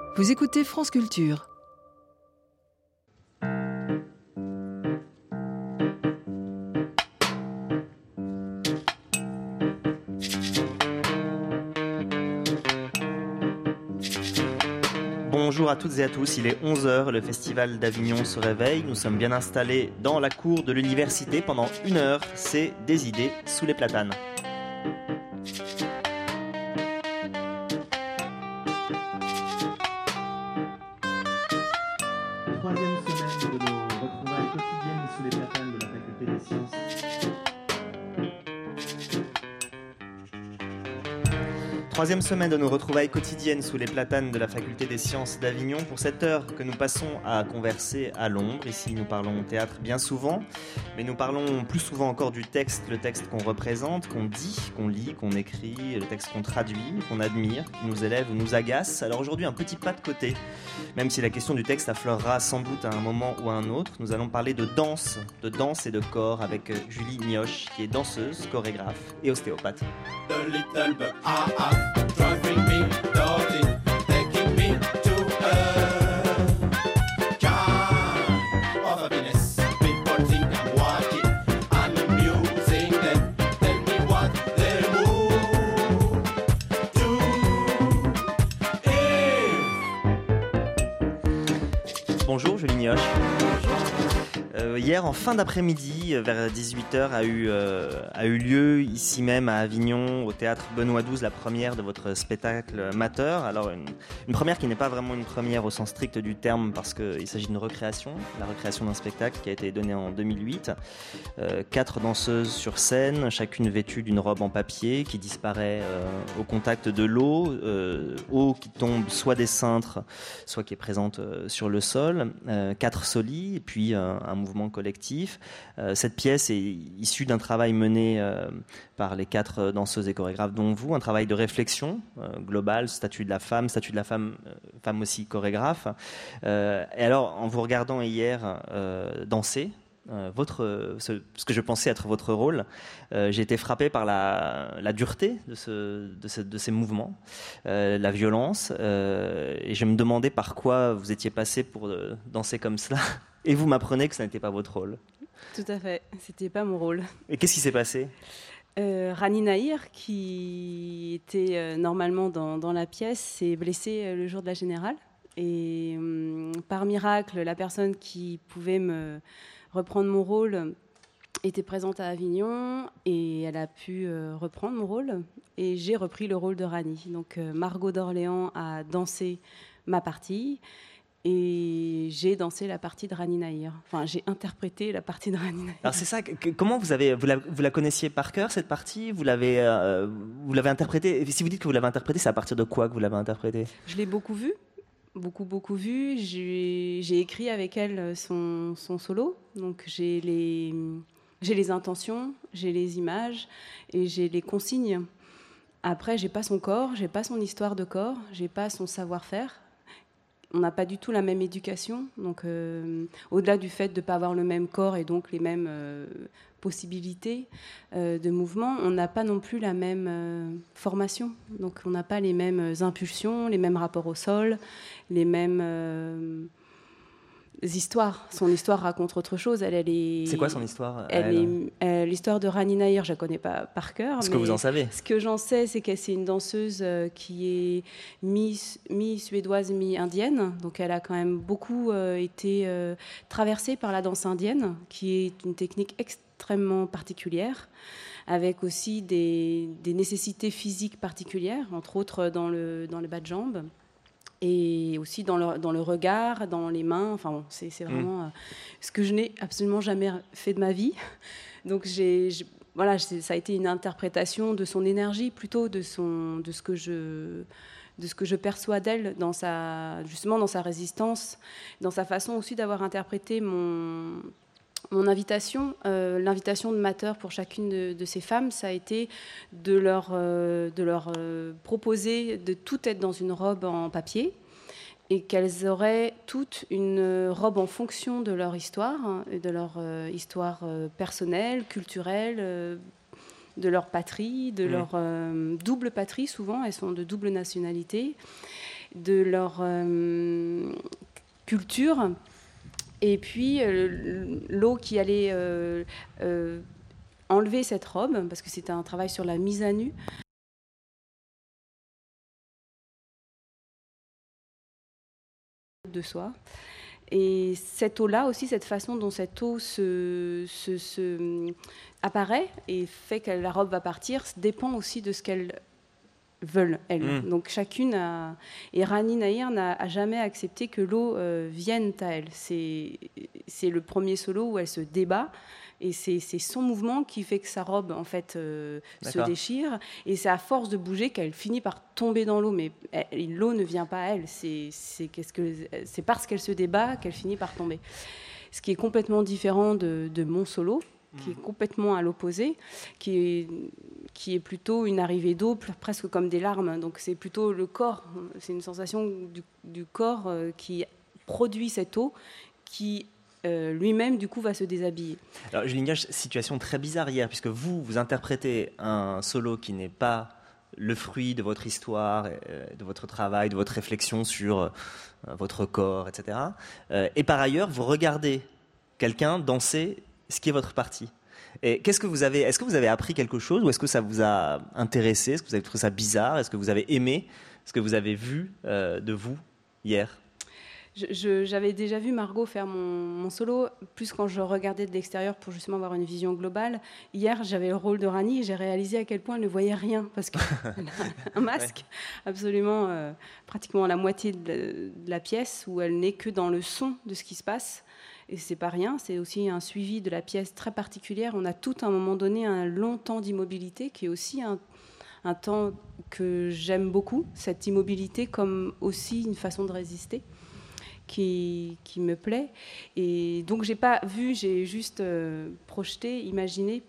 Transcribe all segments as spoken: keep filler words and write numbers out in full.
Vous écoutez France Culture. Bonjour à toutes et à tous, il est onze heures, le Festival d'Avignon se réveille. Nous sommes bien installés dans la cour de l'université pendant une heure. C'est des idées sous les platanes. Troisième semaine de nos retrouvailles quotidiennes sous les platanes de la Faculté des Sciences. Troisième semaine de nos retrouvailles quotidiennes sous les platanes de la Faculté des Sciences d'Avignon pour cette heure que nous passons à converser à l'ombre. Ici, nous parlons théâtre bien souvent, mais nous parlons plus souvent encore du texte, le texte qu'on représente, qu'on dit, qu'on lit, qu'on écrit, le texte qu'on traduit, qu'on admire, qui nous élève ou nous agace. Alors aujourd'hui, un petit pas de côté. Même si la question du texte affleurera sans doute à un moment ou à un autre, nous allons parler de danse, de danse et de corps avec Julie Mioche, qui est danseuse, chorégraphe et ostéopathe. The little bird, ah ah, driving me dirty, taking me to a kind of happiness. People think I'm wacky, I'm amusing them. Tell me what they move to. If Bonjour Julie Mioche. Euh, hier, en fin d'après-midi, vers dix-huit heures, a eu, euh, a eu lieu, ici même à Avignon, au théâtre Benoît douze, la première de votre spectacle Mateur. Alors, une, une première qui n'est pas vraiment une première au sens strict du terme, parce qu'il s'agit d'une recréation, la recréation d'un spectacle qui a été donné en deux mille huit. Euh, quatre danseuses sur scène, chacune vêtue d'une robe en papier qui disparaît euh, au contact de l'eau, euh, eau qui tombe soit des cintres, soit qui est présente euh, sur le sol. Euh, quatre solis, et puis euh, un mouvement collectif. Euh, cette pièce est issue d'un travail mené euh, par les quatre danseuses et chorégraphes dont vous, un travail de réflexion euh, global, statut de la femme, statut de la femme, euh, femme aussi chorégraphe. Euh, et alors, en vous regardant hier euh, danser, euh, votre, ce, ce que je pensais être votre rôle, euh, j'ai été frappé par la, la dureté de, ce, de, ce, de ces mouvements, euh, la violence, euh, et je me demandais par quoi vous étiez passé pour euh, danser comme cela. Et vous m'apprenez que ça n'était pas votre rôle. Tout à fait, c'était pas mon rôle. Et qu'est-ce qui s'est passé ? euh, Rani Nahir, qui était euh, normalement dans, dans la pièce, s'est blessée euh, le jour de la générale. Et euh, par miracle, la personne qui pouvait me reprendre mon rôle était présente à Avignon et elle a pu euh, reprendre mon rôle. Et j'ai repris le rôle de Rani. Donc euh, Margot d'Orléans a dansé ma partie. Et j'ai dansé la partie de Rani Nahir. Enfin, j'ai interprété la partie de Rani Nahir. Alors c'est ça. Que, comment vous avez vous la, vous la connaissiez par cœur cette partie ? Vous l'avez euh, vous l'avez interprétée. Si vous dites que vous l'avez interprétée, c'est à partir de quoi que vous l'avez interprétée ? Je l'ai beaucoup vue, beaucoup beaucoup vue. J'ai, j'ai écrit avec elle son, son solo. Donc j'ai les j'ai les intentions, j'ai les images et j'ai les consignes. Après, j'ai pas son corps, j'ai pas son histoire de corps, j'ai pas son savoir-faire. On n'a pas du tout la même éducation, donc euh, au-delà du fait de ne pas avoir le même corps et donc les mêmes euh, possibilités euh, de mouvement, on n'a pas non plus la même euh, formation. Donc on n'a pas les mêmes impulsions, les mêmes rapports au sol, les mêmes euh, histoires. Son histoire raconte autre chose. Elle, elle est. C'est quoi son histoire ? Elle est, euh, l'histoire de Rani Nahir, je la connais pas par cœur. Ce que vous en savez. Ce que j'en sais, c'est qu'elle c'est une danseuse euh, qui est mi, mi-suédoise, mi-indienne. Donc elle a quand même beaucoup euh, été euh, traversée par la danse indienne, qui est une technique extrêmement particulière, avec aussi des, des nécessités physiques particulières, entre autres dans le, dans le bas de jambes. Et aussi dans le, dans le regard, dans les mains. Enfin bon, c'est, c'est vraiment mmh. euh, ce que je n'ai absolument jamais fait de ma vie. Donc j'ai, j'ai, voilà, j'ai, ça a été une interprétation de son énergie, plutôt de, son, de, ce, que je, de ce que je perçois d'elle, dans sa, justement dans sa résistance, dans sa façon aussi d'avoir interprété mon... Mon invitation, euh, l'invitation de Mateur pour chacune de, de ces femmes, ça a été de leur, euh, de leur euh, proposer de toutes être dans une robe en papier et qu'elles auraient toutes une robe en fonction de leur histoire, hein, de leur euh, histoire euh, personnelle, culturelle, euh, de leur patrie, de mmh. leur euh, double patrie, souvent, elles sont de double nationalité. de leur euh, culture. Et puis euh, l'eau qui allait euh, euh, enlever cette robe, parce que c'était un travail sur la mise à nu. De soi. Et cette eau-là aussi, cette façon dont cette eau se, se, se apparaît et fait que la robe va partir, dépend aussi de ce qu'elles veulent, elles. Mmh. Donc chacune a... Et Rani Nayar n'a a jamais accepté que l'eau euh, vienne à elle. C'est, c'est le premier solo où elle se débat. Et c'est, c'est son mouvement qui fait que sa robe, en fait, euh, se déchire. Et c'est à force de bouger qu'elle finit par tomber dans l'eau. Mais elle, l'eau ne vient pas à elle. C'est, c'est, qu'est-ce que, c'est parce qu'elle se débat qu'elle finit par tomber. Ce qui est complètement différent de, de mon solo, qui est complètement à l'opposé, qui est, qui est plutôt une arrivée d'eau, presque comme des larmes. Donc c'est plutôt le corps. C'est une sensation du, du corps euh, qui produit cette eau, qui... Euh, lui-même, du coup, va se déshabiller. Alors, Julie Gage, situation très bizarre hier, puisque vous, vous interprétez un solo qui n'est pas le fruit de votre histoire, euh, de votre travail, de votre réflexion sur euh, votre corps, et cetera. Euh, et par ailleurs, vous regardez quelqu'un danser ce qui est votre partie. Et qu'est-ce que vous avez, est-ce que vous avez appris quelque chose, ou est-ce que ça vous a intéressé? Est-ce que vous avez trouvé ça bizarre? Est-ce que vous avez aimé ce que vous avez vu euh, de vous hier? Je, je, j'avais déjà vu Margot faire mon, mon solo, plus quand je regardais de l'extérieur pour justement avoir une vision globale. Hier, j'avais le rôle de Rani et j'ai réalisé à quel point elle ne voyait rien, parce qu'elle a un masque, ouais. absolument, euh, pratiquement la moitié de, de la pièce, où elle n'est que dans le son de ce qui se passe. Et c'est pas rien, c'est aussi un suivi de la pièce très particulière. On a tout à un moment donné un long temps d'immobilité, qui est aussi un, un temps que j'aime beaucoup, cette immobilité comme aussi une façon de résister. Qui, qui me plaît. Et donc, j'ai pas vu, j'ai juste euh, projeté, imaginé.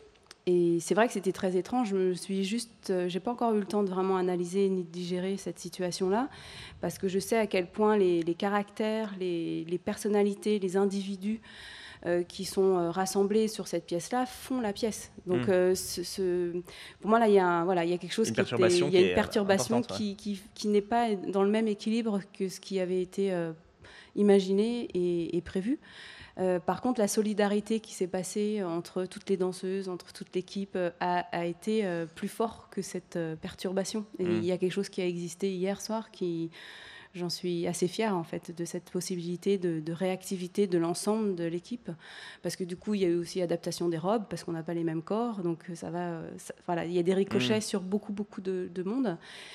Et c'est vrai que c'était très étrange. Je me suis juste, euh, j'ai pas encore eu le temps de vraiment analyser ni de digérer cette situation-là, parce que je sais à quel point les, les caractères, les, les personnalités, les individus euh, qui sont euh, rassemblés sur cette pièce-là font la pièce. Donc, mmh. euh, ce, ce, pour moi, là, il y a, un, voilà, il y a quelque chose une qui était, il y a une perturbation qui, ouais. qui, qui n'est pas dans le même équilibre que ce qui avait été euh, imaginé et, et prévu. Euh, par contre, la solidarité qui s'est passée entre toutes les danseuses, entre toute l'équipe, euh, a, a été euh, plus fort que cette euh, perturbation. Et mmh. il y a quelque chose qui a existé hier soir qui, j'en suis assez fière en fait, de cette possibilité de, de réactivité de l'ensemble de l'équipe. Parce que du coup, il y a eu aussi adaptation des robes, parce qu'on n'a pas les mêmes corps. Donc ça va, ça, voilà, il y a des ricochets mmh. sur beaucoup, beaucoup de, de monde.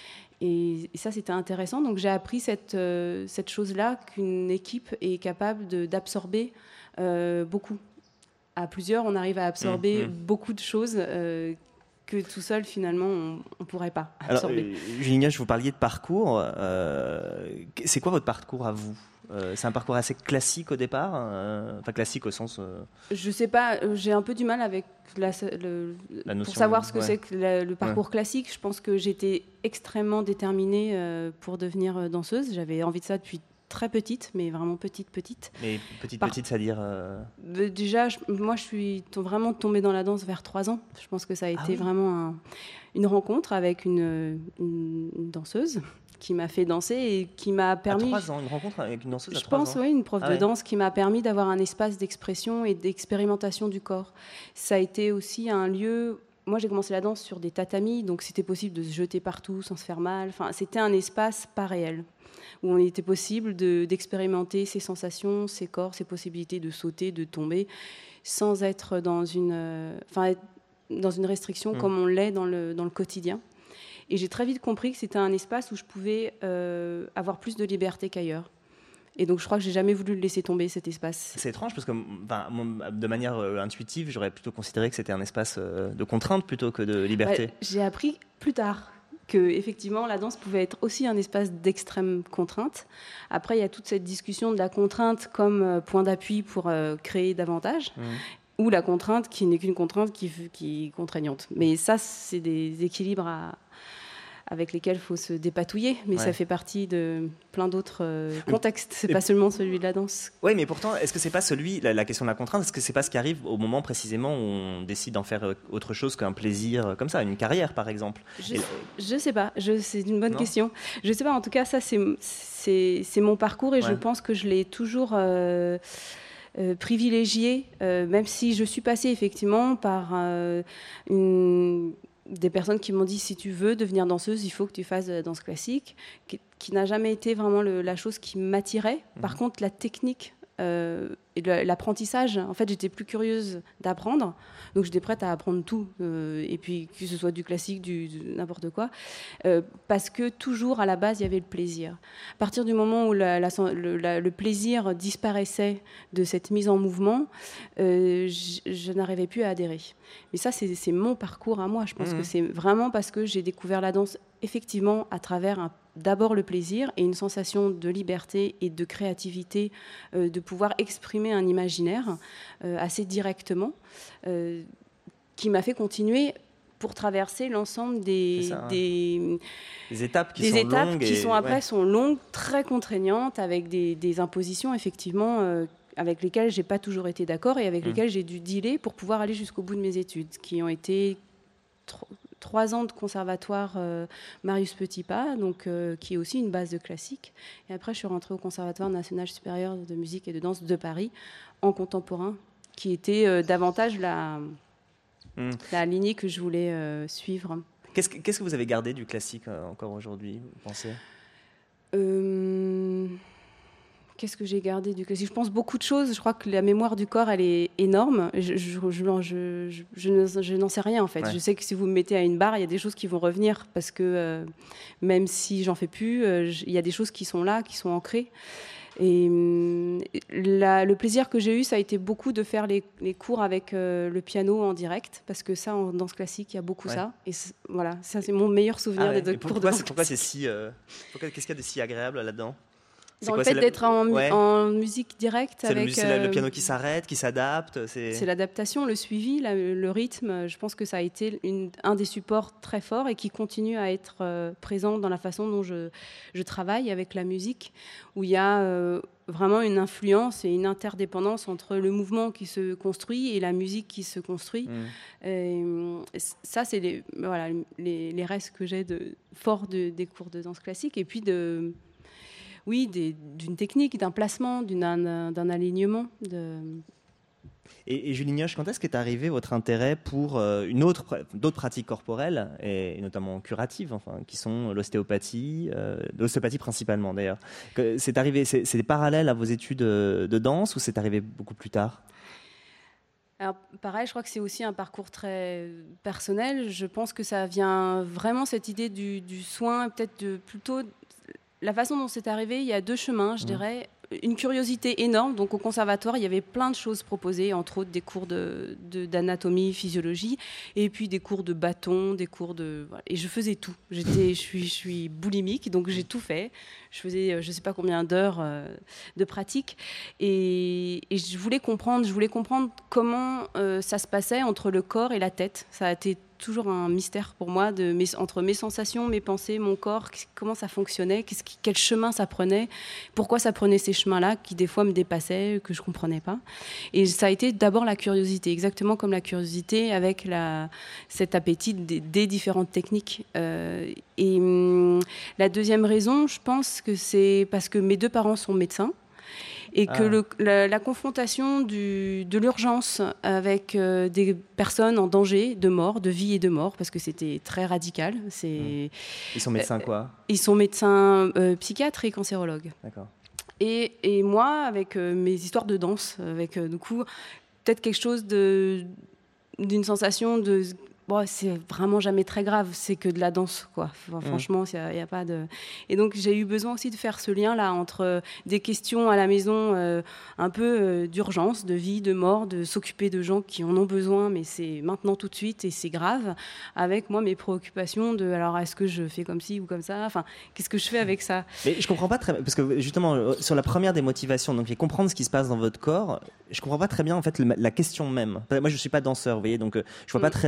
Et, et ça, c'était intéressant. Donc, j'ai appris cette, euh, cette chose-là, qu'une équipe est capable de, d'absorber euh, beaucoup. À plusieurs, on arrive à absorber mmh, mmh. beaucoup de choses euh, que tout seul, finalement, on ne pourrait pas absorber. Alors, euh, Julie Gage, vous parliez de parcours. Euh, c'est quoi votre parcours à vous ? Euh, c'est un parcours assez classique au départ, euh, enfin classique au sens. Euh... Je sais pas, j'ai un peu du mal avec la, le, la notion, pour savoir ce que ouais. c'est que le, le parcours ouais. classique. Je pense que j'étais extrêmement déterminée euh, pour devenir danseuse. J'avais envie de ça depuis très petite, mais vraiment petite, petite. Mais petite, Par... petite, c'est-à-dire euh... Déjà, je, moi, je suis t- vraiment tombée dans la danse vers trois ans. Je pense que ça a été ah oui. vraiment un, une rencontre avec une, une, une danseuse qui m'a fait danser et qui m'a permis... À trois ans, une rencontre avec une danseuse à Je trois pense, ans. oui, une prof ah de ouais. danse qui m'a permis d'avoir un espace d'expression et d'expérimentation du corps. Ça a été aussi un lieu... Moi, j'ai commencé la danse sur des tatamis, donc c'était possible de se jeter partout sans se faire mal. Enfin, c'était un espace pas réel, où il était possible de, d'expérimenter ses sensations, ses corps, ses possibilités de sauter, de tomber, sans être dans une, euh, enfin, dans une restriction mmh. comme on l'est dans le, dans le quotidien. Et j'ai très vite compris que c'était un espace où je pouvais euh, avoir plus de liberté qu'ailleurs. Et donc, je crois que j'ai jamais voulu le laisser tomber, cet espace. C'est étrange parce que, enfin, de manière euh, intuitive, j'aurais plutôt considéré que c'était un espace euh, de contrainte plutôt que de liberté. Ouais, j'ai appris plus tard que, effectivement, la danse pouvait être aussi un espace d'extrême contrainte. Après, il y a toute cette discussion de la contrainte comme euh, point d'appui pour euh, créer davantage. Mmh. Ou la contrainte qui n'est qu'une contrainte qui, qui est contraignante. Mais ça, c'est des équilibres à, avec lesquels il faut se dépatouiller, mais Ouais. ça fait partie de plein d'autres euh, contextes. C'est Et- pas seulement celui de la danse. Oui, mais pourtant, est-ce que c'est pas celui, la, la question de la contrainte, est-ce que c'est pas ce qui arrive au moment précisément où on décide d'en faire euh, autre chose qu'un plaisir euh, comme ça, une carrière par exemple? Je, Et- je sais pas, je, c'est une bonne Non. question. Je sais pas, en tout cas, ça, c'est, c'est, c'est mon parcours et je Ouais. pense que je l'ai toujours euh, euh, privilégié, euh, même si je suis passée effectivement par euh, une, des personnes qui m'ont dit si tu veux devenir danseuse, il faut que tu fasses de la danse classique, qui, qui n'a jamais été vraiment le- la chose qui m'attirait. Par Mhm. contre, la technique. euh, et le- l'apprentissage, en fait, j'étais plus curieuse d'apprendre, donc j'étais prête à apprendre tout, euh, et puis que ce soit du classique, du, du- n'importe quoi, euh, parce que toujours à la base il y avait le plaisir. À partir du moment où la- la- le, la- le plaisir disparaissait de cette mise en mouvement, euh, je, je n'arrivais plus à adhérer. Mais ça, c'est, c'est mon parcours à moi. Je pense Mhm. que c'est vraiment parce que j'ai découvert la danse effectivement à travers un d'abord le plaisir et une sensation de liberté et de créativité, euh, de pouvoir exprimer un imaginaire euh, assez directement, euh, qui m'a fait continuer pour traverser l'ensemble des, C'est ça, hein. des, Les étapes qui des sont étapes longues qui et- sont après ouais. sont longues, très contraignantes, avec des, des impositions effectivement euh, avec lesquelles j'ai pas toujours été d'accord et avec Mm. lesquelles j'ai dû dealer pour pouvoir aller jusqu'au bout de mes études, qui ont été tro- trois ans de conservatoire euh, Marius Petipa, donc euh, qui est aussi une base de classique. Et après, je suis rentrée au Conservatoire national supérieur de musique et de danse de Paris en contemporain, qui était euh, davantage la, Mm. la lignée que je voulais euh, suivre. Qu'est-ce que, qu'est-ce que vous avez gardé du classique euh, encore aujourd'hui, vous pensez? Euh, Qu'est-ce que j'ai gardé du classique? Je pense beaucoup de choses. Je crois que la mémoire du corps, elle est énorme. Je, je, je, je, je, je ne- je n'en sais rien, en fait. Ouais. Je sais que si vous me mettez à une barre, il y a des choses qui vont revenir parce que euh, même si j'en fais plus, euh, je- il y a des choses qui sont là, qui sont ancrées. Et hum, la- le plaisir que j'ai eu, ça a été beaucoup de faire les, les cours avec euh, le piano en direct, parce que ça, en danse classique, il y a beaucoup Ouais. ça. Et c'est- voilà, ça, c'est mon meilleur souvenir Ah ouais. des deux Et cours de pourquoi, danse c'est, pourquoi c'est classique. si, euh, pourquoi- qu'est-ce qu'il y a de si agréable là-dedans? C'est Dans quoi, le fait c'est la- d'être en, mu- Ouais. en musique directe C'est, le, avec c'est la- le euh, piano qui s'arrête, qui s'adapte. C'est, c'est l'adaptation, le suivi, la- le rythme. Je pense que ça a été une- un des supports très forts et qui continue à être euh, présent dans la façon dont je, je travaille avec la musique, où il y a euh, vraiment une influence et une interdépendance entre le mouvement qui se construit et la musique qui se construit. Mm. Et, euh, ça, c'est les, voilà, les, les restes que j'ai de, forts de, des cours de danse classique. Et puis, de, oui, des- d'une technique, d'un placement, d'une, d'un, d'un alignement. De... Et, et Julie Nioche, quand est-ce qu'est arrivé votre intérêt pour euh, une autre, pra- d'autres pratiques corporelles, et, et notamment curatives, enfin, qui sont l'ostéopathie, euh, l'ostéopathie principalement d'ailleurs. Que- C'est arrivé, c'est, c'est parallèle à vos études euh, de danse ou c'est arrivé beaucoup plus tard? Alors, pareil, je crois que c'est aussi un parcours très personnel. Je pense que ça vient vraiment, cette idée du, du soin, peut-être de, plutôt la façon dont c'est arrivé. Il y a deux chemins, je Mmh. dirais. Une curiosité énorme. Donc, au conservatoire, il y avait plein de choses proposées, entre autres des cours de, de- d'anatomie, physiologie, et puis des cours de bâton, des cours de... voilà. Et je faisais tout. J'étais, je suis, je suis boulimique, donc j'ai tout fait. Je faisais, euh, je ne sais pas combien d'heures euh, de pratique. Et, et je voulais comprendre, je voulais comprendre comment euh, ça se passait entre le corps et la tête. Ça a été toujours un mystère pour moi, de mes, entre mes sensations, mes pensées, mon corps, qu'est- comment ça fonctionnait, qu'est-ce qui- quel chemin ça prenait, pourquoi ça prenait ces chemins-là qui des fois me dépassaient, que je ne comprenais pas. Et ça a été d'abord la curiosité, exactement comme la curiosité avec la, cet appétit des, des différentes techniques. Euh, et hum, la deuxième raison, je pense que c'est parce que mes deux parents sont médecins. Et que Ah. le, la, la confrontation du, de l'urgence avec euh, des personnes en danger de mort, de vie et de mort, parce que c'était très radical. C'est, Ils sont médecins quoi? Ils sont médecins euh, psychiatres et cancérologues. D'accord. Et, et moi, avec euh, mes histoires de danse, avec euh, du coup, peut-être quelque chose de, d'une sensation de... Bon, c'est vraiment jamais très grave, c'est que de la danse, quoi. Enfin, Mmh. Franchement, il n'y a, a pas de... Et donc, j'ai eu besoin aussi de faire ce lien-là entre euh, des questions à la maison euh, un peu euh, d'urgence, de vie, de mort, de s'occuper de gens qui en ont besoin, mais c'est maintenant tout de suite et c'est grave, avec moi mes préoccupations de, alors, est-ce que je fais comme ci ou comme ça? Enfin, qu'est-ce que je fais avec ça? Mais je comprends pas très parce que justement euh, sur la première des motivations, donc comprendre ce qui se passe dans votre corps, je comprends pas très bien en fait le- la question même. Moi je suis pas danseur, vous voyez, donc euh, je vois pas Mm. très bien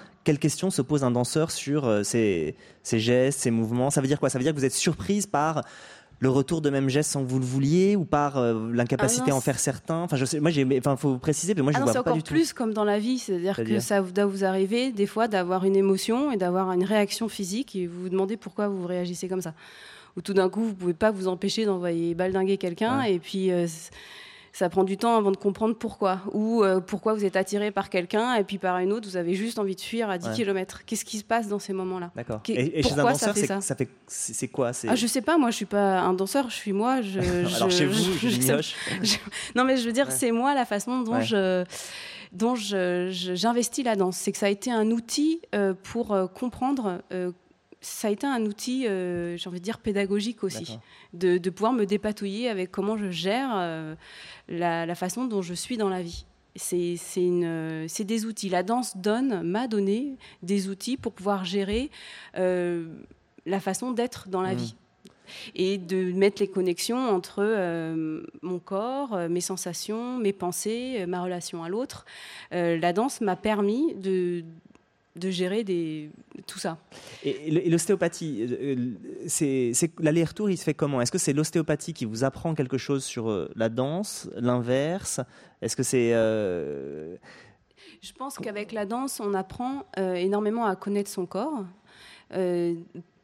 quelles questions se pose un danseur sur euh, ses, ses gestes, ses mouvements? Ça veut dire quoi? Ça veut dire que vous êtes surprise par le retour de même geste sans que vous le vouliez, ou par euh, l'incapacité Ah non, à en faire certains? Enfin, je sais, moi, j'ai, enfin, faut préciser, parce que moi, je Ah ne non, vois c'est pas encore du tout. plus comme dans la vie, c'est-à-dire C'est-à-dire que ça vous- doit vous arriver des fois d'avoir une émotion et d'avoir une réaction physique et vous vous demandez pourquoi vous réagissez comme ça. Ou tout d'un coup, vous pouvez pas vous empêcher d'envoyer baldinguer quelqu'un Ouais. et puis euh, c- ça prend du temps avant de comprendre pourquoi. Ou euh, pourquoi vous êtes attiré par quelqu'un et puis par une autre, vous avez juste envie de fuir à dix Ouais. kilomètres. Qu'est-ce qui se passe dans ces moments-là? D'accord. Qu'est- Et, et chez un pourquoi ça danseur, fait c'est, ça ça fait, c'est, c'est quoi? C'est... Ah, je sais pas, moi je suis pas un danseur, je suis moi. Je, Alors je- chez vous, je- Julie je sais- Mioche. je- Non, mais je veux dire, Ouais. c'est moi la façon dont Ouais. je dont je- je- j'investis la danse. C'est que ça a été un outil euh, pour euh, comprendre. euh, ça a été un outil, euh, j'ai envie de dire, pédagogique aussi, D'accord. de, de pouvoir me dépatouiller avec comment je gère euh, la, la façon dont je suis dans la vie. C'est, c'est, une, c'est des outils. La danse donne, m'a donné des outils pour pouvoir gérer euh, la façon d'être dans la Mmh. vie. Et de mettre les connexions entre euh, mon corps, euh, mes sensations, mes pensées, euh, ma relation à l'autre. Euh, la danse m'a permis de, de gérer des, tout ça. Et, et l'ostéopathie, euh, c'est, c'est, l'aller-retour, il se fait comment? Est-ce que c'est l'ostéopathie qui vous apprend quelque chose sur euh, la danse, l'inverse? Est-ce que c'est... euh, Je pense qu'avec la danse, on apprend euh, énormément à connaître son corps. Euh,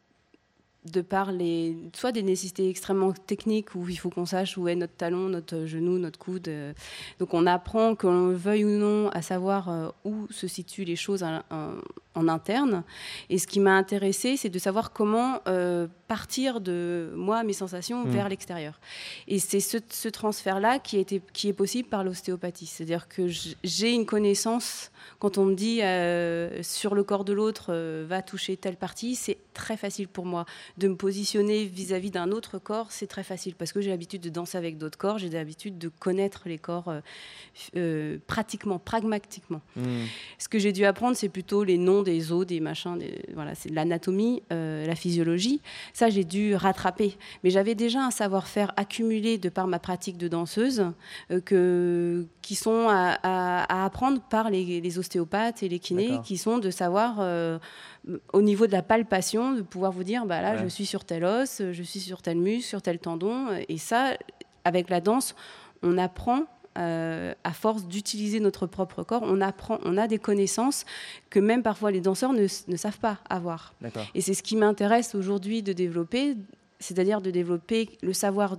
de par les, soit des nécessités extrêmement techniques où il faut qu'on sache où est notre talon, notre genou, notre coude. euh. Donc on apprend, qu'on le veuille ou non, à savoir euh, où se situent les choses en, en- en interne. Et ce qui m'a intéressée, c'est de savoir comment euh, partir de moi, mes sensations, Mmh. vers l'extérieur. Et c'est ce, ce transfert-là qui, a été- qui est possible par l'ostéopathie. C'est-à-dire que j- j'ai une connaissance, quand on me dit euh, sur le corps de l'autre, euh, va toucher telle partie, c'est très facile pour moi. De me positionner vis-à-vis d'un autre corps, c'est très facile parce que j'ai l'habitude de danser avec d'autres corps, j'ai l'habitude de connaître les corps euh, euh, pratiquement, pragmatiquement. hmm. Ce que j'ai dû apprendre, c'est plutôt les noms des os, des machins, des, voilà, c'est l'anatomie, euh, la physiologie. Ça, j'ai dû rattraper. Mais j'avais déjà un savoir-faire accumulé de par ma pratique de danseuse, euh, que, qui sont à, à- à apprendre par les, les ostéopathes et les kinés, D'accord. qui sont de savoir, euh, au niveau de la palpation, de pouvoir vous dire, bah là, Ouais. je suis sur tel os, je suis sur tel muscle, sur tel tendon. Et ça, avec la danse, on apprend. Euh, à force d'utiliser notre propre corps, on apprend, on a des connaissances que même parfois les danseurs ne, ne savent pas avoir. D'accord. Et c'est ce qui m'intéresse aujourd'hui de développer, c'est-à-dire de développer le savoir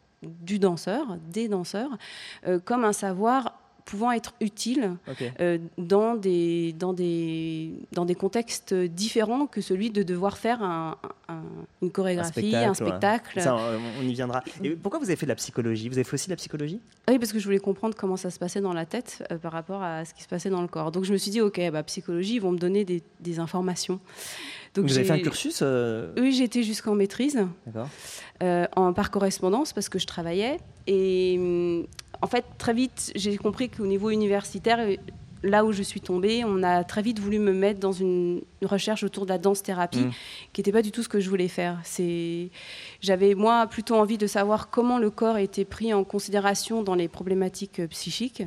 du danseur, des danseurs, euh, comme un savoir pouvant être utile Ok. euh, dans, des, dans, des, dans des contextes différents que celui de devoir faire un, un- une chorégraphie, un ouais. spectacle. Ça, on, on y viendra. Et pourquoi vous avez fait de la psychologie? Vous avez fait aussi de la psychologie? Oui, parce que je voulais comprendre comment ça se passait dans la tête euh, par rapport à ce qui se passait dans le corps. Donc je me suis dit, ok, bah, psychologie, ils vont me donner des, des informations. Donc, Vous avez j'ai- fait un cursus euh, Oui, j'ai été jusqu'en maîtrise, D'accord. euh, en, par correspondance, parce que je travaillais. Et hum, en fait, très vite, j'ai compris qu'au niveau universitaire, euh, là où je suis tombée, on a très vite voulu me mettre dans une, une recherche autour de la danse-thérapie, Mm. qui n'était pas du tout ce que je voulais faire. C'est... J'avais, moi, plutôt envie de savoir comment le corps était pris en considération dans les problématiques euh, psychiques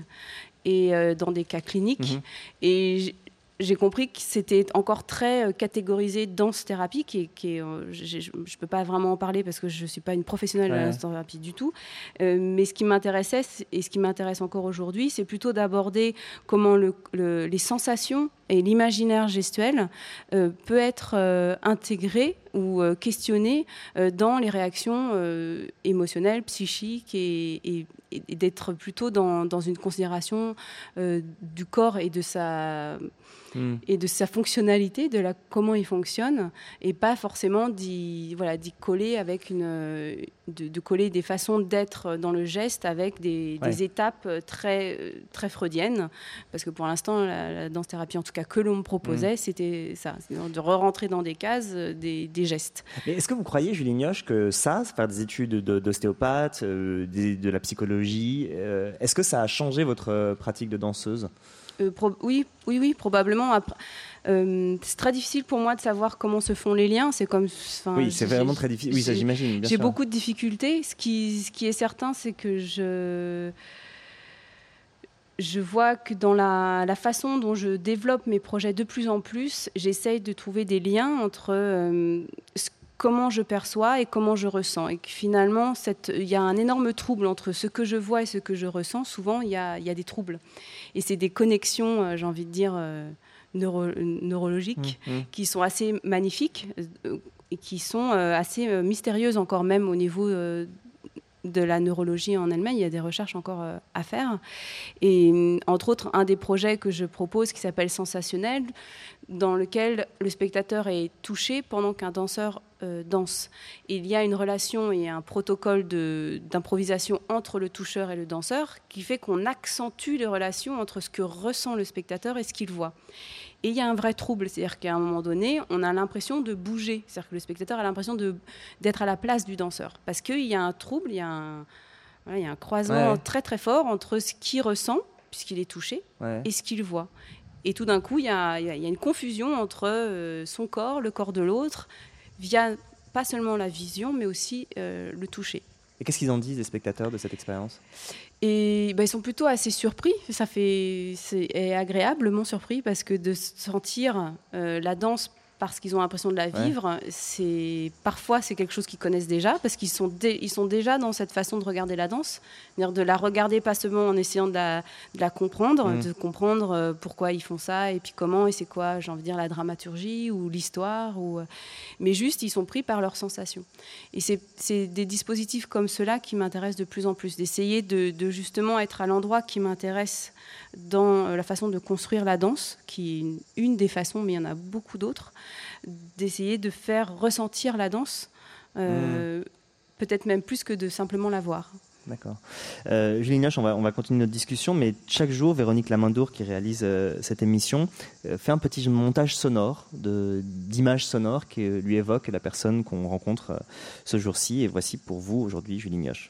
et euh, dans des cas cliniques. Mhm. Et j- j'ai compris que c'était encore très euh, catégorisé danse-thérapie, qui est, qui est, euh, j'ai- je ne peux pas vraiment en parler parce que je ne suis pas une professionnelle de Ouais. la danse-thérapie du tout. Euh, mais ce qui m'intéressait, c'est- et ce qui m'intéresse encore aujourd'hui, c'est plutôt d'aborder comment le- le- les sensations et l'imaginaire gestuel euh, peut être euh, intégré ou euh, questionné euh, dans les réactions euh, émotionnelles, psychiques, et, et- et d'être plutôt dans, dans une considération euh, du corps et de sa Hmm. et de sa fonctionnalité, de la, comment il fonctionne, et pas forcément d'y, voilà, d'y coller avec une, euh, de, de coller des façons d'être dans le geste avec des, Ouais. des étapes très, euh, très freudiennes, parce que pour l'instant, la, la danse-thérapie, en tout cas que l'on me proposait, Mmh. c'était ça, c'est de re-rentrer dans des cases, euh, des, des gestes. Mais est-ce que vous croyez, Julie Mioche, que ça, faire des études de- d'ostéopathe, euh, des- de la psychologie, euh, est-ce que ça a changé votre euh, pratique de danseuse? Euh, pro- oui, oui, oui, probablement. Après, euh, c'est très difficile pour moi de savoir comment se font les liens. C'est comme, enfin, Oui, c'est j'ai- vraiment très difficile. Oui, ça j'ai- j'imagine. bien J'ai sûr. beaucoup de difficultés. Ce qui, ce qui est certain, c'est que je, je vois que dans la, la façon dont je développe mes projets de plus en plus, j'essaye de trouver des liens entre euh, ce, comment je perçois et comment je ressens. Et que finalement, cette, il y a un énorme trouble entre ce que je vois et ce que je ressens. Souvent, il y a, il y a des troubles. Et c'est des connexions, euh, j'ai envie de dire, euh, neuro, neurologiques, mmh, mmh. qui sont assez magnifiques euh, et qui sont euh, assez euh, mystérieuses encore même au niveau euh, de la neurologie en Allemagne. Il y a des recherches encore euh, à faire. Et entre autres, un des projets que je propose qui s'appelle Sensationnel, dans lequel le spectateur est touché pendant qu'un danseur euh, danse. Et il y a une relation et un protocole de, d'improvisation entre le toucheur et le danseur qui fait qu'on accentue les relations entre ce que ressent le spectateur et ce qu'il voit. Et il y a un vrai trouble, c'est-à-dire qu'à un moment donné, on a l'impression de bouger, c'est-à-dire que le spectateur a l'impression de, d'être à la place du danseur, parce qu'il y a un trouble, il y a un, voilà, il y a un croisement ouais. très très fort entre ce qu'il ressent, puisqu'il est touché, ouais. et ce qu'il voit. Et tout d'un coup, il y a, il y a une confusion entre euh, son corps, le corps de l'autre, via pas seulement la vision, mais aussi euh, le toucher. Et qu'est-ce qu'ils en disent, les spectateurs, de cette expérience ? Et bah, ils sont plutôt assez surpris. Ça fait, c'est agréablement surpris parce que de sentir euh, la danse parce qu'ils ont l'impression de la vivre, ouais. c'est parfois c'est quelque chose qu'ils connaissent déjà parce qu'ils sont dé, ils sont déjà dans cette façon de regarder la danse, c'est-à-dire de la regarder pas seulement en essayant de la, de la comprendre, mmh. de comprendre euh, pourquoi ils font ça et puis comment et c'est quoi, j'ai envie de dire la dramaturgie ou l'histoire ou, euh, mais juste ils sont pris par leurs sensations. Et c'est, c'est des dispositifs comme ceux-là qui m'intéressent de plus en plus, d'essayer de, de justement être à l'endroit qui m'intéresse dans la façon de construire la danse, qui est une, une des façons, mais il y en a beaucoup d'autres, d'essayer de faire ressentir la danse, euh, mmh. peut-être même plus que de simplement la voir. D'accord. Euh, Julie Nioche, on va, on va continuer notre discussion, mais chaque jour, Véronique Lamandour, qui réalise euh, cette émission, euh, fait un petit montage sonore, de, d'images sonores qui euh, lui évoquent la personne qu'on rencontre euh, ce jour-ci. Et voici pour vous, aujourd'hui, Julie Nioche.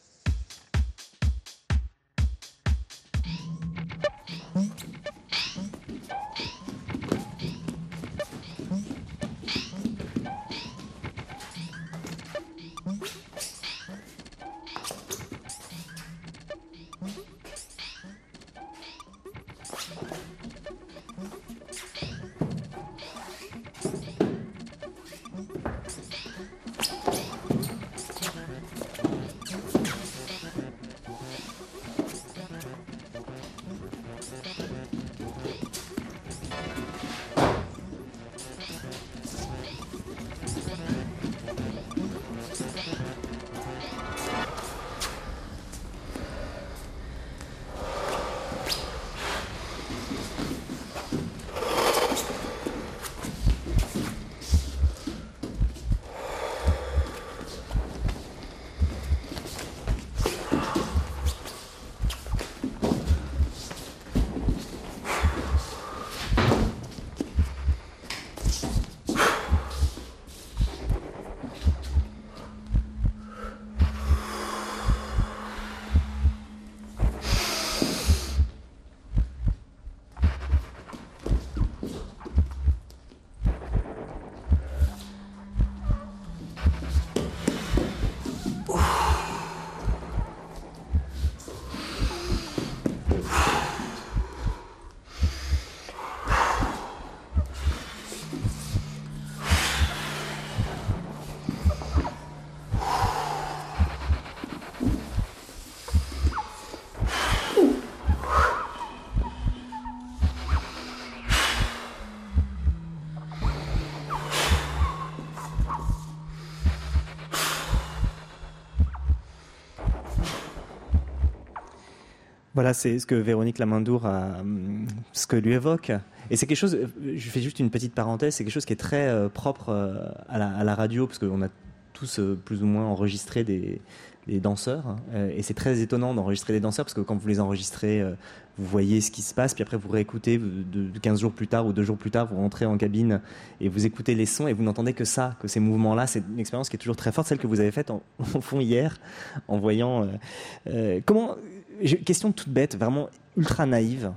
Voilà, c'est ce que Véronique Lamandour a, ce que lui évoque. Et c'est quelque chose, je fais juste une petite parenthèse, c'est quelque chose qui est très euh, propre euh, à, la, à la radio, parce qu'on a tous euh, plus ou moins enregistré des, des danseurs. Hein, euh, et c'est très étonnant d'enregistrer des danseurs, parce que quand vous les enregistrez, euh, vous voyez ce qui se passe, puis après vous réécoutez de, de quinze jours plus tard ou deux jours plus tard, vous rentrez en cabine et vous écoutez les sons et vous n'entendez que ça, que ces mouvements-là. C'est une expérience qui est toujours très forte, celle que vous avez faite en, en fond hier, en voyant... Euh, euh, comment... Question toute bête, vraiment ultra naïve,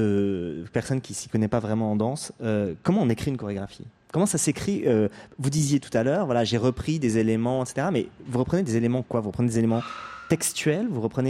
de personne qui ne s'y connaît pas vraiment en danse. Euh, comment on écrit une chorégraphie ? Comment ça s'écrit ? euh, Vous disiez tout à l'heure, voilà, j'ai repris des éléments, et cetera. Mais vous reprenez des éléments quoi ? Vous reprenez des éléments textuels ? Vous reprenez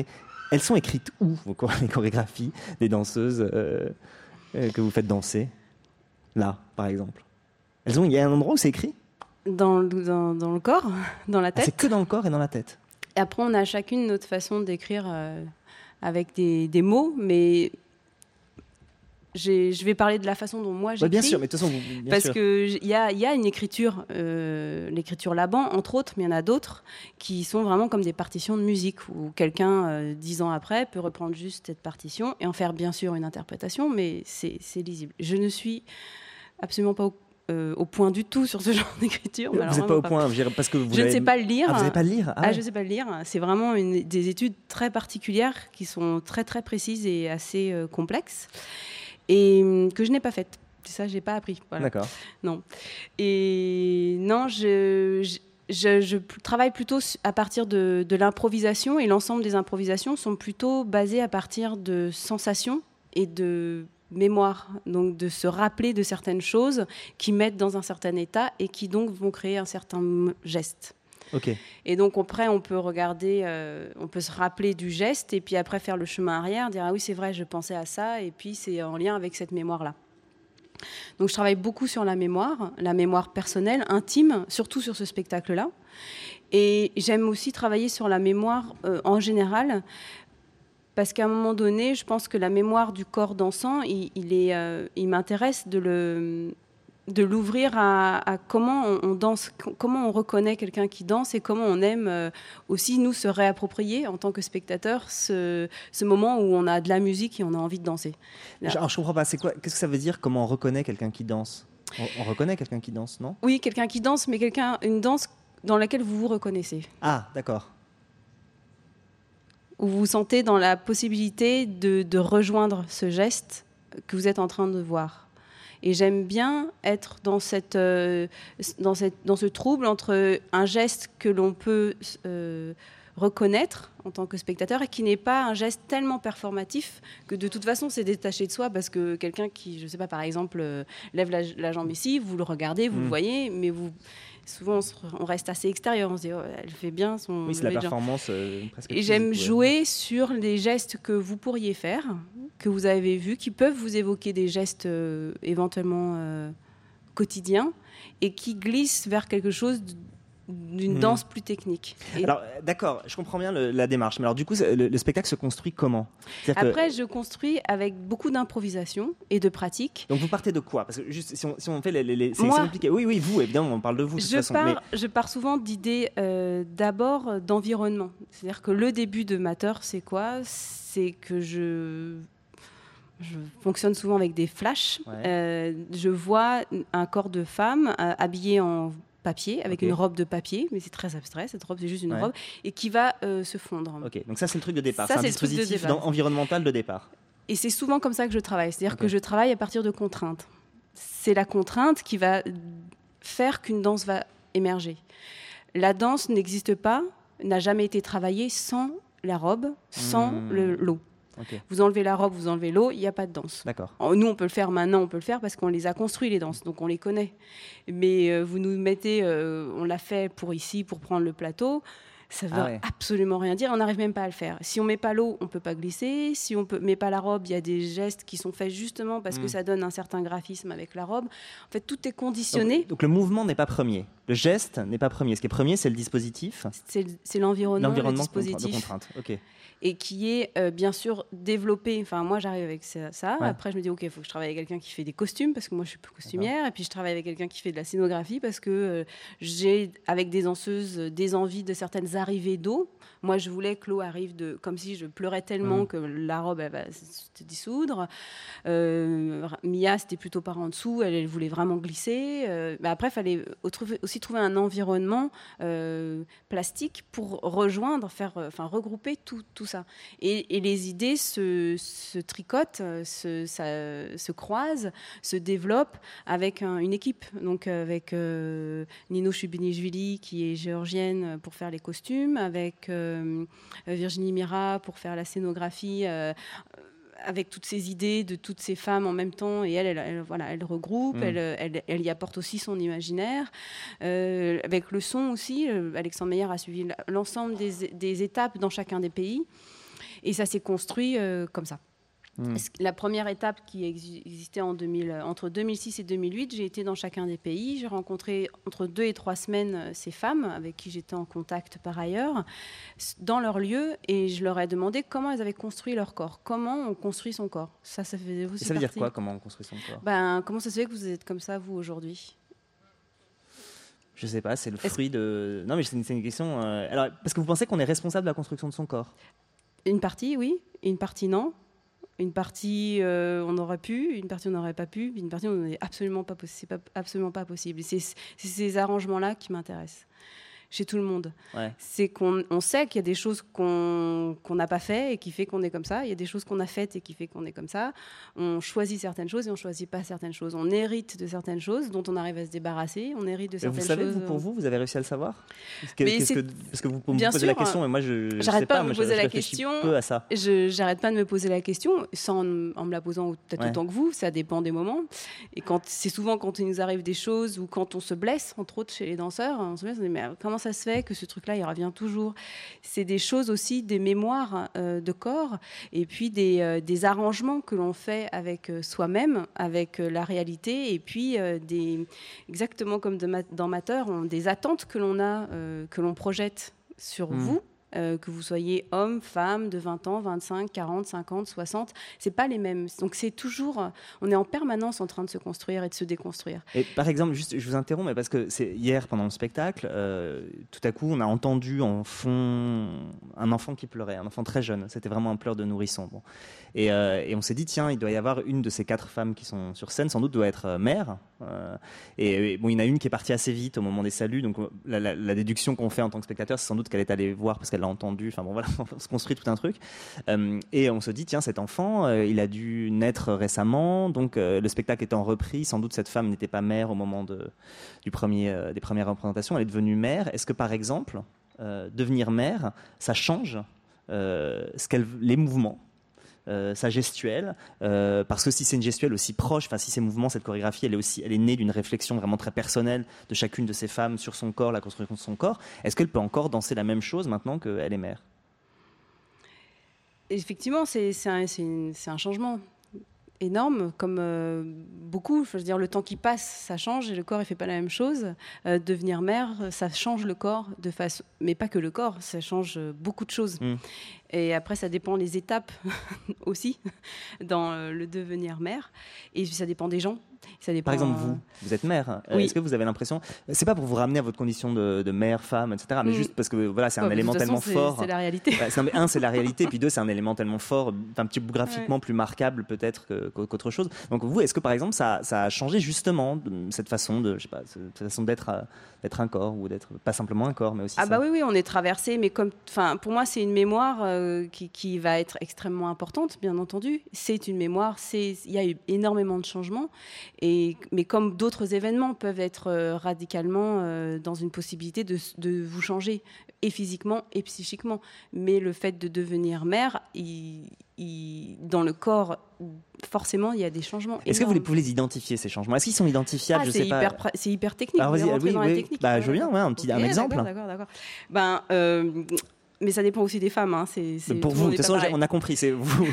Elles sont écrites où, vos chor- les chorégraphies des danseuses euh, euh, que vous faites danser? Là, par exemple. Elles ont, il y a un endroit où c'est écrit? Dans, le- dans, dans le corps, dans la Ah, tête. c'est que dans le corps et dans la tête. Et après, on a chacune notre façon d'écrire euh, avec des, des mots, mais j'ai- je vais parler de la façon dont moi Ouais, j'écris. bien sûr, mais de toute façon, vous, bien Parce sûr. qu'il y a, y a une écriture, euh, l'écriture Laban, entre autres, mais il y en a d'autres qui sont vraiment comme des partitions de musique, où quelqu'un, euh, dix ans après, peut reprendre juste cette partition et en faire bien sûr une interprétation, mais c'est c'est lisible. Je ne suis absolument pas au, euh, au point du tout sur ce genre d'écriture. mais Vous alors n'êtes pas au vraiment point, je dirais, parce que vous Je ne l'avez- sais pas le lire. Ah, vous savez pas le lire? Ah, Ah, ouais. je ne sais pas le lire. C'est vraiment une, des études très particulières qui sont très très précises et assez euh, complexes et hum, que je n'ai pas faites. C'est ça, j'ai pas appris. Voilà. D'accord. Non. Et non, je, je, je- je p- travaille plutôt s- à partir de, de l'improvisation et l'ensemble des improvisations sont plutôt basées à partir de sensations et de mémoire, donc de se rappeler de certaines choses qui mettent dans un certain état et qui donc vont créer un certain m- geste. Ok. Et donc après, on peut regarder, euh, on peut se rappeler du geste et puis après faire le chemin arrière, dire ah oui c'est vrai, je pensais à ça et puis c'est en lien avec cette mémoire-là. Donc je travaille beaucoup sur la mémoire, la mémoire personnelle, intime, surtout sur ce spectacle-là. Et j'aime aussi travailler sur la mémoire euh, en général, parce qu'à un moment donné, je pense que la mémoire du corps dansant, il, il, est, euh, il m'intéresse de le de l'ouvrir à, à comment on, on danse, comment on reconnaît quelqu'un qui danse et comment on aime euh, aussi nous se réapproprier en tant que spectateur ce, ce moment où on a de la musique et on a envie de danser. Là. Alors, je comprends pas, c'est quoi, qu'est-ce que ça veut dire, comment on reconnaît quelqu'un qui danse? on, on reconnaît quelqu'un qui danse, non? Oui, quelqu'un qui danse, mais quelqu'un, une danse dans laquelle vous vous reconnaissez, Ah, d'accord. où vous vous sentez dans la possibilité de, de rejoindre ce geste que vous êtes en train de voir. Et j'aime bien être dans, cette, euh, dans, cette, dans ce trouble entre un geste que l'on peut euh, reconnaître en tant que spectateur et qui n'est pas un geste tellement performatif que de toute façon c'est détaché de soi, parce que quelqu'un qui, je ne sais pas, par exemple, euh, lève la, la jambe ici, vous le regardez, vous Mm. le voyez, mais vous, souvent on, se- on reste assez extérieur, on se dit oh, elle fait bien son Oui, c'est la lever de jambe. performance euh, presque Et j'aime physique, ouais. jouer sur les gestes que vous pourriez faire, que vous avez vus, qui peuvent vous évoquer des gestes euh, éventuellement euh, quotidiens et qui glissent vers quelque chose d- d'une Mhm. danse plus technique. Et Alors, euh, d'accord, je comprends bien le- la démarche. Mais alors, du coup, c'est- le, le spectacle se construit comment? C'est-à-dire que- après, je construis avec beaucoup d'improvisation et de pratique. Donc, vous partez de quoi? Parce que juste, si on, si on fait les... les- les- c'est Moi- c'est compliqué. Oui, oui, vous, évidemment, on parle de vous, de toute Je façon. pars, je pars souvent d'idées euh, d'abord euh, d'environnement. C'est-à-dire que le début de Matter, c'est quoi? C'est que je, je fonctionne souvent avec des flashs. Ouais. Euh, je vois un corps de femme euh, habillé en papier, avec Ok. une robe de papier, mais c'est très abstrait, cette robe, c'est juste une Ouais. robe, et qui va euh, se fondre. Ok, donc ça, c'est le truc de départ. Ça, C'est un c'est le truc de dispositif départ. dans- environnemental de départ. Et c'est souvent comme ça que je travaille, c'est-à-dire Ok. que je travaille à partir de contraintes. C'est la contrainte qui va faire qu'une danse va émerger. La danse n'existe pas, n'a jamais été travaillée sans la robe, sans Hmm. le- l'eau. Ok, Vous enlevez la robe, vous enlevez l'eau, il n'y a pas de danse. d'accord. Oh, Nous, on peut le faire maintenant, on peut le faire parce qu'on les a construits, les danses, donc on les connaît. Mais euh, vous nous mettez, euh, on l'a fait pour ici, pour prendre le plateau, ça ne veut Ah ouais. absolument rien dire, on n'arrive même pas à le faire. Si on ne met pas l'eau, on ne peut pas glisser. Si on ne met pas la robe, il y a des gestes qui sont faits justement parce Mm. que ça donne un certain graphisme avec la robe. En fait, tout est conditionné. Donc, donc le mouvement n'est pas premier. Le geste n'est pas premier. Ce qui est premier, c'est le dispositif. C'est c'est l'environnement, le L'environnement de dispositif. contrainte. Ok. Et qui est euh, bien sûr développé. Enfin, moi, j'arrive avec ça. ça. Ouais. Après, je me dis, OK, il faut que je travaille avec quelqu'un qui fait des costumes, parce que moi, je suis plus costumière. Et puis, je travaille avec quelqu'un qui fait de la scénographie, parce que euh, j'ai, avec des danseuses, euh, des envies de certaines arrivées d'eau. Moi, je voulais que l'eau arrive de, comme si je pleurais tellement Mhm. que la robe, elle va se dissoudre. Euh, Mia, c'était plutôt par en dessous. Elle, elle voulait vraiment glisser. Euh, mais après, il fallait aussi trouver un environnement euh, plastique pour rejoindre, faire, euh, enfin, regrouper tout, tout ça. Et, et les idées se, se tricotent, euh, se, ça, se croisent, se développent avec un- une équipe. Donc avec euh, Nino Chubinishvili, qui est géorgienne, pour faire les costumes, avec euh, Virginie Mira pour faire la scénographie. Euh, avec toutes ces idées de toutes ces femmes en même temps, et elle, elle, elle, voilà, elle regroupe, Mm. elle, elle, elle y apporte aussi son imaginaire. Euh, avec le son aussi, euh, Alexandre Meyer a suivi l'ensemble des, des étapes dans chacun des pays. Et ça s'est construit euh, comme ça. Mmh. La première étape qui exi- existait en deux mille, entre deux mille six et deux mille huit, j'ai été dans chacun des pays. J'ai rencontré entre deux et trois semaines euh, ces femmes avec qui j'étais en contact par ailleurs, s- dans leur lieu, et je leur ai demandé comment elles avaient construit leur corps, comment on construit son corps. Ça, ça faisait aussi Et ça veut dire partie. quoi, comment on construit son corps? Ben, comment ça se fait que vous êtes comme ça, vous, aujourd'hui? Je sais pas, c'est le Est-ce- fruit de... Non, mais c'est une, c'est une question... euh, Alors, parce que vous pensez qu'on est responsable de la construction de son corps? Une partie, oui, une partie, non. Une partie, euh, on aurait pu, une partie, on n'aurait pas pu, une partie, on n'est absolument pas, possi- c'est pas, absolument pas possible. Et C'est c'est ces arrangements-là qui m'intéressent, chez tout le monde. Ouais. C'est qu'on on sait qu'il y a des choses qu'on qu'on n'a pas fait et qui fait qu'on est comme ça. Il y a des choses qu'on a faites et qui fait qu'on est comme ça. On choisit certaines choses et on ne choisit pas certaines choses. On hérite de certaines choses dont on arrive à se débarrasser. On hérite de Et certaines vous savez, choses. vous, pour vous, vous avez réussi à le savoir? Parce que, Mais qu'est-ce c'est- que- parce que vous me Bien posez la sûr, question, mais moi, je je j'arrête sais pas pas. de me moi, je- poser je la réfléchis question. peu à ça. Je j'arrête pas de me poser la question sans en me la posant peut-être Ouais. autant que vous, ça dépend des moments. Et quand c'est souvent quand il nous arrive des choses ou quand on se blesse, entre autres chez les danseurs, on se blesse, on se dit mais comment ça se fait que ce truc-là il revient toujours? C'est des choses aussi, des mémoires euh, de corps et puis des, euh, des arrangements que l'on fait avec euh, soi-même, avec euh, la réalité et puis euh, des exactement comme de ma- dans Matter, on- des attentes que l'on a, euh, que l'on projette sur Mm. vous. Euh, que vous soyez homme, femme, de vingt ans, vingt-cinq, quarante, cinquante, soixante, c'est pas les mêmes. Donc c'est toujours, euh, on est en permanence en train de se construire et de se déconstruire. Et par exemple, juste, je vous interromps, mais parce que c'est hier pendant le spectacle, euh, tout à coup, on a entendu en fond un enfant qui pleurait, un enfant très jeune. C'était vraiment un pleur de nourrisson. Bon. Et, euh, et on s'est dit, tiens, il doit y avoir une de ces quatre femmes qui sont sur scène, sans doute doit être euh, mère. Euh, et, et bon, il y en a une qui est partie assez vite au moment des saluts. Donc la, la- la déduction qu'on fait en tant que spectateur, c'est sans doute qu'elle est allée voir parce qu'elle l'a entendu. Enfin bon, voilà, on se construit tout un truc. Euh, et on se dit, tiens, cet enfant, euh, il a dû naître récemment. Donc euh, le spectacle étant repris, sans doute cette femme n'était pas mère au moment de, du premier, euh, des premières représentations. Elle est devenue mère. Est-ce que par exemple, euh, devenir mère, ça change euh, ce qu'elle, les mouvements? Euh, sa gestuelle, euh, parce que si c'est une gestuelle aussi proche, enfin si ces mouvements, cette chorégraphie, elle est aussi, elle est née d'une réflexion vraiment très personnelle de chacune de ces femmes sur son corps, la construction de son corps. Est-ce qu'elle peut encore danser la même chose maintenant qu'elle est mère? Effectivement, c'est c'est un, c'est une- c'est un changement énorme, comme euh, beaucoup. Je veux dire, le temps qui passe, ça change et le corps, il fait pas la même chose. Euh, devenir mère, ça change le corps de façon, mais pas que le corps, ça change euh, beaucoup de choses. Mm. Et après, ça dépend des étapes aussi dans euh, le devenir mère. Et ça dépend des gens. Ça dépend, Par exemple, euh, vous, vous êtes mère. Euh, Oui. Est-ce que vous avez l'impression, c'est pas pour vous ramener à votre condition de, de mère, femme, et cetera, mais Mm. juste parce que voilà, c'est un bah, de élément toute façon, tellement c'est- fort. C'est la réalité. Bah, c'est- non, mais un, c'est la réalité, puis deux, c'est un élément tellement fort, un petit peu graphiquement plus marquable peut-être que- qu'autre chose. Donc vous, est-ce que par exemple, ça, ça a changé justement de- cette façon de, je sais pas, cette façon d'être, euh, d'être un corps ou d'être pas simplement un corps, mais aussi Ah ça. bah oui, oui, on est traversé, mais comme, enfin, pour moi, c'est une mémoire euh, qui, qui va être extrêmement importante, bien entendu. C'est une mémoire, c'est, il y a eu énormément de changements, et mais comme d'autres événements peuvent être euh, radicalement euh, dans une possibilité de, de vous changer, et physiquement et psychiquement. Mais le fait de devenir mère, il, il- dans le corps, forcément, il y a des changements. Est-ce que vous les énormes. pouvez les identifier ces changements? Est-ce qu'ils sont identifiables? Ah, Je c'est sais pas. hyper, pra- c'est hyper technique. Alors, vous voulez vas-y, rentrer oui, dans la oui. technique? Bah, Ouais, je veux bien, d'accord. ouais, un petit- un Ok, exemple. D'accord, d'accord, d'accord. Ben, euh, mais ça dépend aussi des femmes. Hein. C'est, c'est, Mais pour tout le vous, monde de est toute pas façon, pareil. on a compris, c'est vous.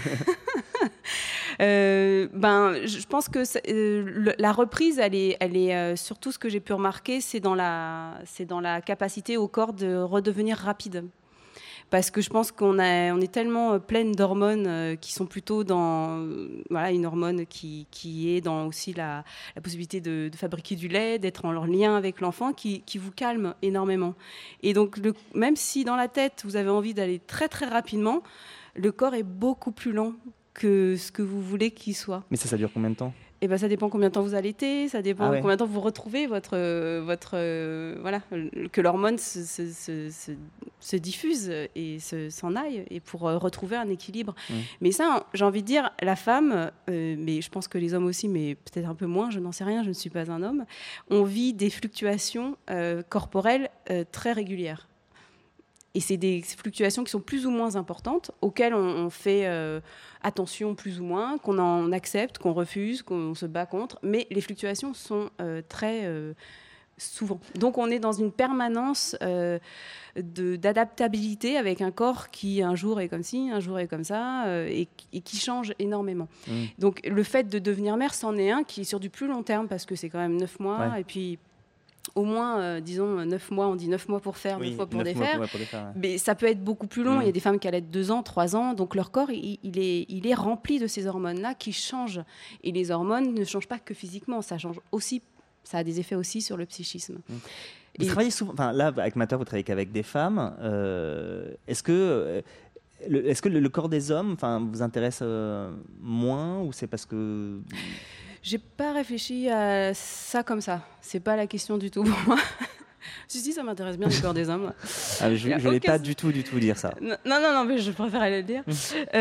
Euh, ben, je pense que c'est- euh, le- la reprise, elle est, elle est euh, surtout ce que j'ai pu remarquer, c'est dans la, c'est dans la capacité au corps de redevenir rapide. Parce que je pense qu'on a, on est tellement euh, pleine d'hormones euh, qui sont plutôt dans, euh, voilà, une hormone qui, qui est dans aussi la, la possibilité de, de fabriquer du lait, d'être en leur lien avec l'enfant, qui, qui vous calme énormément. Et donc, le, même si dans la tête vous avez envie d'aller très très rapidement, le corps est beaucoup plus lent que ce que vous voulez qu'il soit. Mais ça, ça dure combien de temps? Et ben ça dépend combien de temps vous allaitez, ça dépend Ah ouais. combien de temps vous retrouvez votre, euh, votre euh, voilà, euh, que l'hormone se, se, se, se, se diffuse et se, s'en aille et pour euh, retrouver un équilibre. Mmh. Mais ça, j'ai envie de dire, la femme, euh, mais je pense que les hommes aussi, mais peut-être un peu moins, je n'en sais rien, je ne suis pas un homme, on vit des fluctuations euh, corporelles euh, très régulières. Et c'est des fluctuations qui sont plus ou moins importantes, auxquelles on, on fait euh, attention plus ou moins, qu'on en accepte, qu'on refuse, qu'on se bat contre. Mais les fluctuations sont euh, très euh, souvent. Donc on est dans une permanence euh, de, d'adaptabilité avec un corps qui un jour est comme ci, un jour est comme ça, euh, et, et qui change énormément. Mmh. Donc le fait de devenir mère, c'en est un qui est sur du plus long terme, parce que c'est quand même neuf mois, ouais. et puis au moins, euh, disons, neuf mois, on dit neuf mois pour faire, oui, neuf fois pour neuf défaire. Mois pour défaire ouais. Mais ça peut être beaucoup plus long. Mmh. Il y a des femmes qui allaitent deux ans, trois ans. Donc leur corps, il, il, est, il est rempli de ces hormones-là qui changent. Et les hormones ne changent pas que physiquement. Ça change aussi, ça a des effets aussi sur le psychisme. Mmh. Vous et travaillez souvent, enfin là, avec Matter, vous travaillez qu'avec des femmes. Euh, est-ce que, euh, le, est-ce que le, le corps des hommes, enfin, vous intéresse euh, moins, ou c'est parce que j'ai pas réfléchi à ça comme ça. C'est pas la question du tout pour moi. Si, si, ça m'intéresse bien le corps des hommes. Ah, je ne voulais pas du tout, du tout dire ça. Non, non, non, mais je préfère aller le dire.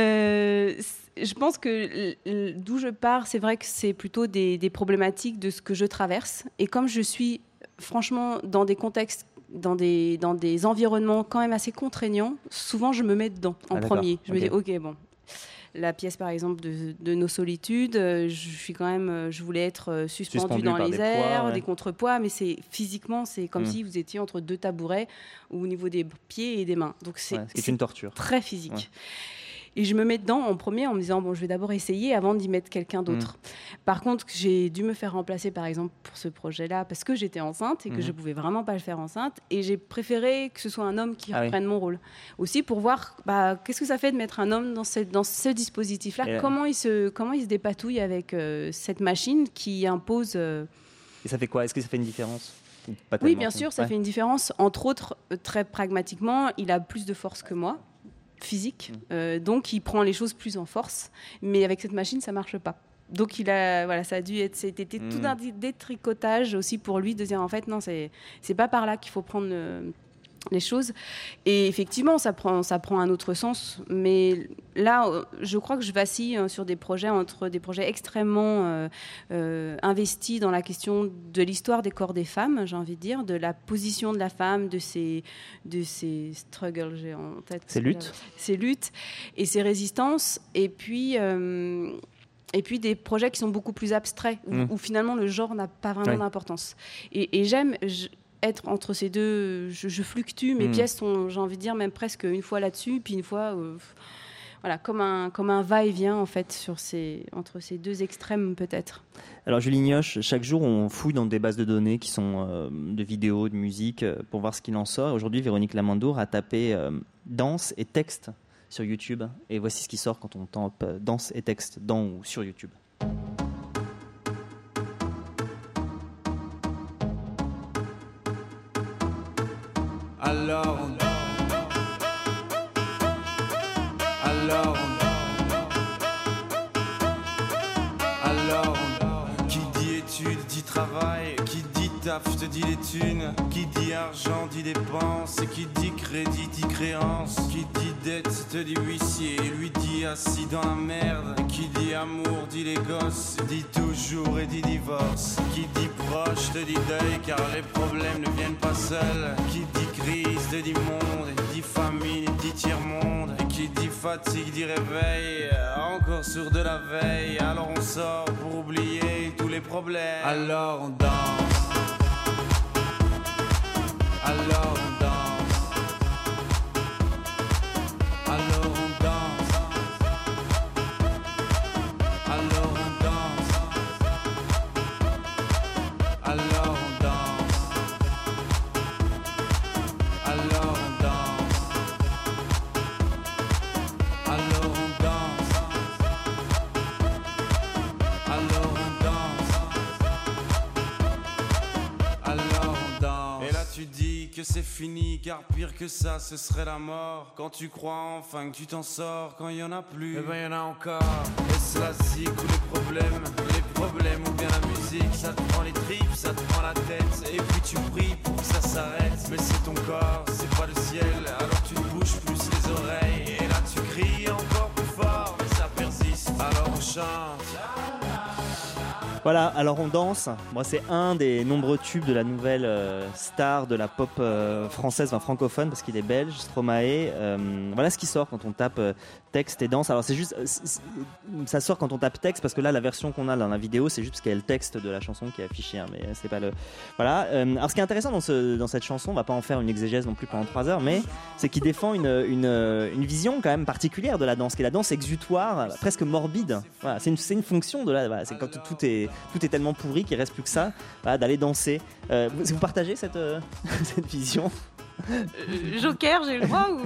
euh, je pense que d'où je pars, c'est vrai que c'est plutôt des, des problématiques de ce que je traverse. Et comme je suis franchement dans des contextes, dans des, dans des environnements quand même assez contraignants, souvent je me mets dedans en ah, premier. Je okay. me dis, ok, bon. La pièce, par exemple, de, de Nos Solitudes, je suis quand même, je voulais être suspendue Suspendu dans les des airs, poids, ouais. des contrepoids, mais c'est physiquement, c'est comme mmh. si vous étiez entre deux tabourets au niveau des pieds et des mains. Donc c'est, ouais, c'est une torture. Très physique. Ouais. Et je me mets dedans en premier en me disant bon, je vais d'abord essayer avant d'y mettre quelqu'un d'autre. Mmh. Par contre, j'ai dû me faire remplacer, par exemple, pour ce projet-là, parce que j'étais enceinte et que mmh. je pouvais vraiment pas le faire enceinte. Et j'ai préféré que ce soit un homme qui ah reprenne oui. mon rôle. Aussi pour voir bah, qu'est-ce que ça fait de mettre un homme dans, cette, dans ce dispositif-là. Et comment, il se, comment il se dépatouille avec euh, cette machine qui impose... Euh... Et ça fait quoi ? Est-ce que ça fait une différence ? Pas oui, bien sûr, ça ouais. fait une différence. Entre autres, très pragmatiquement, il a plus de force que moi. Physique, euh, donc il prend les choses plus en force, mais avec cette machine ça marche pas. Donc il a, voilà, ça a dû être, c'était mmh. tout un détricotage aussi pour lui de dire en fait non, c'est c'est pas par là qu'il faut prendre le, les choses. Et effectivement ça prend ça prend un autre sens, mais là je crois que je vacille hein, sur des projets entre des projets extrêmement euh, euh, investis dans la question de l'histoire des corps des femmes, j'ai envie de dire, de la position de la femme, de ses de ses struggles, j'ai en tête ces luttes, ces luttes et ces résistances, et puis euh, et puis des projets qui sont beaucoup plus abstraits où, mmh. où finalement le genre n'a pas vraiment oui. d'importance. Et, et j'aime je, être entre ces deux, je, je fluctue, mes mmh. pièces sont, j'ai envie de dire, même presque une fois là-dessus, puis une fois, euh, voilà, comme un, comme un va-et-vient, en fait, sur ces, entre ces deux extrêmes, peut-être. Alors, Julie Nioche, chaque jour, on fouille dans des bases de données qui sont euh, de vidéos, de musique, euh, pour voir ce qu'il en sort. Aujourd'hui, Véronique Lamandour a tapé euh, danse et texte sur YouTube, et voici ce qui sort quand on tape euh, danse et texte dans ou sur YouTube. Alors on Alors on Alors on Qui dit études dit travail, qui dit taf te dit les thunes, qui dit argent dit dépenses, qui dit crédit dit créance, qui dit dette te dit huissier, lui dit assis dans la merde, qui dit amour dit les gosses, dit toujours et dit divorce, qui dit proche te dit deuil car les problèmes ne viennent pas seuls, qui dit crise te dit monde, dit famine dit tiers-monde, et qui dit fatigue dit réveil, encore sur de la veille, alors on sort pour oublier tous les problèmes, alors on danse. Alors on danse, alors on danse, alors on danse, alors on danse, alors on danse, alors on danse, alors on danse, alors on danse. Et là tu dis que c'est fini, car pire que ça, ce serait la mort. Quand tu crois enfin que tu t'en sors, quand il y en a plus, eh ben y en a encore. Est-ce la zik ou les problèmes, les problèmes ou bien la musique, ça te prend les tripes, ça te prend la tête, et puis tu pries pour que ça s'arrête. Mais c'est ton corps, c'est pas le ciel, alors tu te bouges plus les oreilles, et là tu cries encore plus fort, mais ça persiste, alors on chante. Voilà, alors on danse. Moi, c'est un des nombreux tubes de la nouvelle euh, star de la pop euh, française, enfin francophone, parce qu'il est belge, Stromae. Euh, voilà ce qui sort quand on tape euh, texte et danse. Alors c'est juste, c'est, c'est, ça sort quand on tape texte, parce que là, la version qu'on a dans la vidéo, c'est juste parce qu'il y a le texte de la chanson qui est affiché, hein, mais c'est pas le. Voilà. Euh, alors ce qui est intéressant dans, ce, dans cette chanson, on va pas en faire une exégèse non plus pendant trois heures, mais c'est qu'il défend une, une, une vision quand même particulière de la danse, qui est la danse exutoire, presque morbide. Voilà, c'est une, c'est une fonction de la. Voilà, c'est quand tout est tout est tellement pourri qu'il reste plus que ça, voilà, d'aller danser. Euh, vous, vous partagez cette, euh, cette vision? euh, Joker, j'ai le droit ou...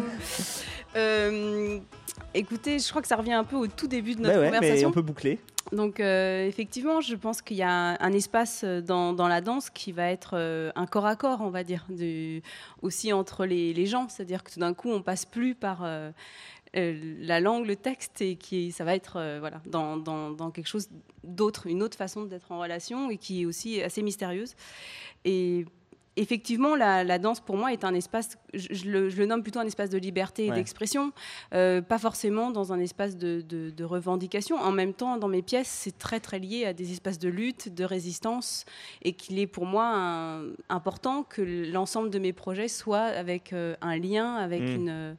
euh, Écoutez, je crois que ça revient un peu au tout début de notre bah ouais, conversation. Mais on peut boucler. Donc euh, effectivement, je pense qu'il y a un, un espace dans, dans la danse qui va être euh, un corps à corps, on va dire, du, aussi entre les, les gens. C'est-à-dire que tout d'un coup, on passe plus par euh, euh, la langue, le texte, et qui ça va être euh, voilà dans, dans, dans quelque chose d'autre, une autre façon d'être en relation, et qui est aussi assez mystérieuse. Et effectivement, la, la danse, pour moi, est un espace, je, je, le, je le nomme plutôt un espace de liberté et ouais. d'expression, euh, pas forcément dans un espace de, de, de revendication. En même temps, dans mes pièces, c'est très, très lié à des espaces de lutte, de résistance, et qu'il est pour moi un, important que l'ensemble de mes projets soient avec euh, un lien, avec mmh. une... Euh,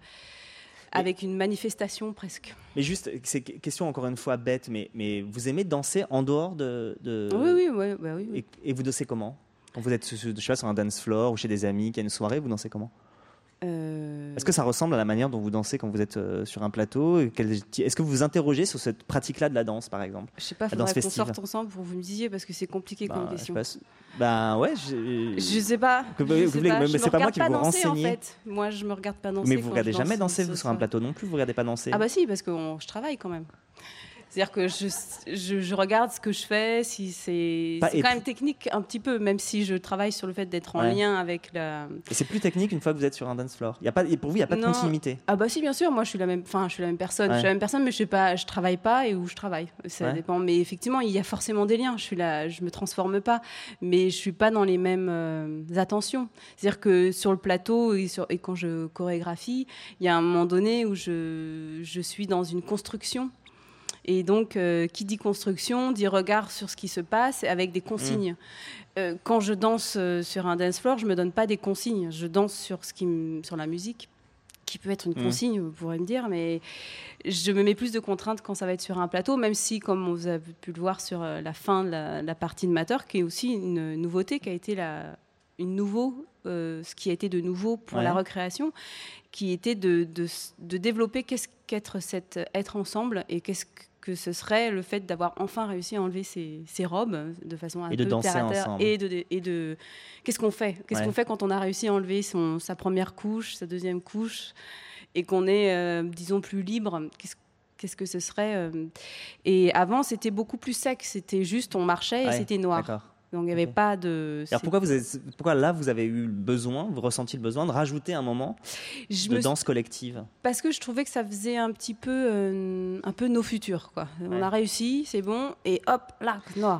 avec une manifestation presque. Mais juste, c'est question encore une fois bête, mais, mais vous aimez danser en dehors de... de... Oui, oui, oui, bah oui, oui. Et, et vous dansez comment? Quand vous êtes je sais pas, sur un dance floor ou chez des amis, qu'il y a une soirée, vous dansez comment? Euh... Est-ce que ça ressemble à la manière dont vous dansez quand vous êtes euh, sur un plateau? Est-ce que vous vous interrogez sur cette pratique-là de la danse, par exemple? Je sais pas, il faudrait qu'on sorte ensemble pour que vous me disiez, parce que c'est compliqué bah, comme question. Je sais pas, bah ouais, je... je sais pas. Que, je sais pas. Mais, mais c'est pas moi qui vais vous danser, renseigner. En fait. Moi, je me regarde pas danser. Mais vous regardez jamais danse, danser vous, sur un plateau non plus? Vous regardez pas danser? Ah bah si, parce que on, je travaille quand même. C'est-à-dire que je, je, je regarde ce que je fais, si c'est, c'est quand même technique un petit peu, même si je travaille sur le fait d'être en ouais. lien avec la... Et c'est plus technique une fois que vous êtes sur un dance floor. Y a pas, pour vous, il n'y a pas de non. continuité? Ah bah si, bien sûr, moi je suis la même, enfin, je suis la même personne, ouais. je suis la même personne, mais je ne travaille pas et où je travaille. Ça ouais. dépend. Mais effectivement, il y a forcément des liens. Je ne me transforme pas, mais je ne suis pas dans les mêmes euh, attentions. C'est-à-dire que sur le plateau et, sur, et quand je chorégraphie, il y a un moment donné où je, je suis dans une construction. Et donc, euh, qui dit construction, dit regard sur ce qui se passe avec des consignes. Mmh. Euh, quand je danse euh, sur un dance floor, je ne me donne pas des consignes. Je danse sur, ce qui m... sur la musique, qui peut être une mmh. consigne, vous pourrez me dire, mais je me mets plus de contraintes quand ça va être sur un plateau, même si, comme vous avez pu le voir sur euh, la fin de la, la partie de Matter, qui est aussi une nouveauté, qui a été la, une nouveau, euh, ce qui a été de nouveau pour ouais. la recréation, qui était de, de, de développer qu'est-ce qu'être cet être ensemble et qu'est-ce que que ce serait le fait d'avoir enfin réussi à enlever ses, ses robes de façon un et peu de danser terre à terre ensemble. et de, et de qu'est-ce qu'on fait qu'est-ce ouais. qu'on fait quand on a réussi à enlever son, sa première couche, sa deuxième couche et qu'on est euh, disons plus libre, qu'est-ce qu'est-ce que ce serait euh... Et avant c'était beaucoup plus sec, c'était juste on marchait et ouais, c'était noir. D'accord. Donc il n'y avait okay. pas de... Alors pourquoi, vous avez, pourquoi là vous avez eu le besoin, vous ressentiez le besoin de rajouter un moment je de danse collective? Parce que je trouvais que ça faisait un petit peu, euh, un peu nos futurs, quoi. Ouais. On a réussi, c'est bon, et hop, là, noir.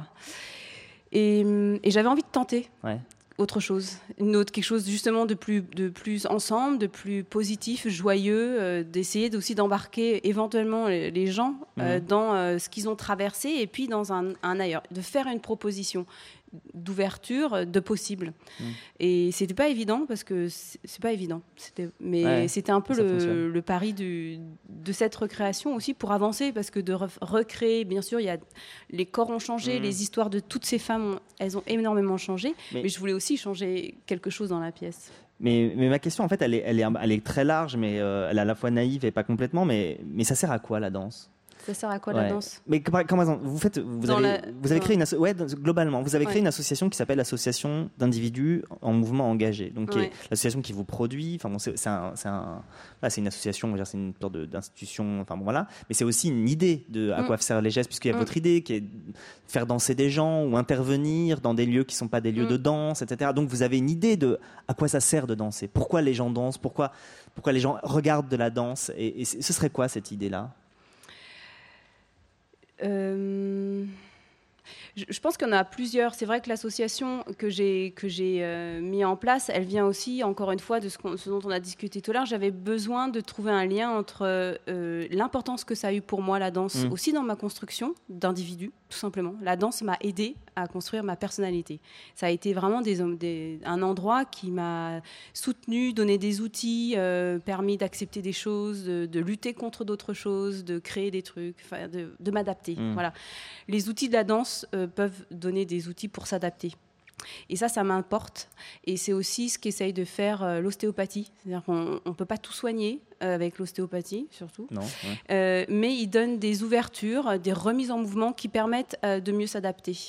Et, et j'avais envie de tenter. Ouais. Autre chose, une autre, quelque chose justement de plus, de plus ensemble, de plus positif, joyeux, euh, d'essayer aussi d'embarquer éventuellement les, les gens euh, mmh. dans euh, ce qu'ils ont traversé et puis dans un, un ailleurs, de faire une proposition d'ouverture, de possible. Mmh. Et c'était pas évident parce que c'est, c'est pas évident. C'était, mais ouais, c'était un peu le, le pari du, de cette recréation aussi pour avancer parce que de re- recréer, bien sûr, il y a les corps ont changé, mmh. les histoires de toutes ces femmes, ont, elles ont énormément changé. Mais, mais je voulais aussi changer quelque chose dans la pièce. Mais, mais ma question, en fait, elle est, elle est, elle est très large, mais euh, elle est à la fois naïve et pas complètement. Mais, mais ça sert à quoi la danse? Ça sert à quoi ouais. la danse? Mais comment vous faites vous avez, la, vous avez créé une asso- ouais, globalement vous avez créé ouais. une association qui s'appelle l'association d'individus en mouvement engagé. Donc ouais. l'association qui vous produit. Enfin bon, c'est, c'est, un, c'est, un, là, c'est une association, dire, c'est une sorte de, d'institution. Enfin bon voilà. Mais c'est aussi une idée de à mm. quoi servent les gestes, puisqu'il y a mm. votre idée qui est faire danser des gens ou intervenir dans des lieux qui sont pas des lieux mm. de danse, et cetera. Donc vous avez une idée de à quoi ça sert de danser. Pourquoi les gens dansent? Pourquoi pourquoi les gens regardent de la danse? Et, et ce serait quoi cette idée-là? Euh, Je, je pense qu'il y en a plusieurs. C'est vrai que l'association que j'ai, que j'ai euh, mis en place, elle vient aussi, encore une fois, de ce, ce dont on a discuté tout à l'heure. J'avais besoin de trouver un lien entre euh, l'importance que ça a eu pour moi, la danse, mmh. aussi dans ma construction d'individu, tout simplement. La danse m'a aidée à construire ma personnalité. Ça a été vraiment des, des, un endroit qui m'a soutenue, donné des outils, euh, permis d'accepter des choses, de, de lutter contre d'autres choses, de créer des trucs, de, de m'adapter. Mmh. Voilà. Les outils de la danse euh, peuvent donner des outils pour s'adapter. Et ça, ça m'importe. Et c'est aussi ce qu'essaye de faire euh, l'ostéopathie. C'est-à-dire qu'on ne peut pas tout soigner euh, avec l'ostéopathie, surtout. Non, ouais. euh, mais il donne des ouvertures, des remises en mouvement qui permettent euh, de mieux s'adapter.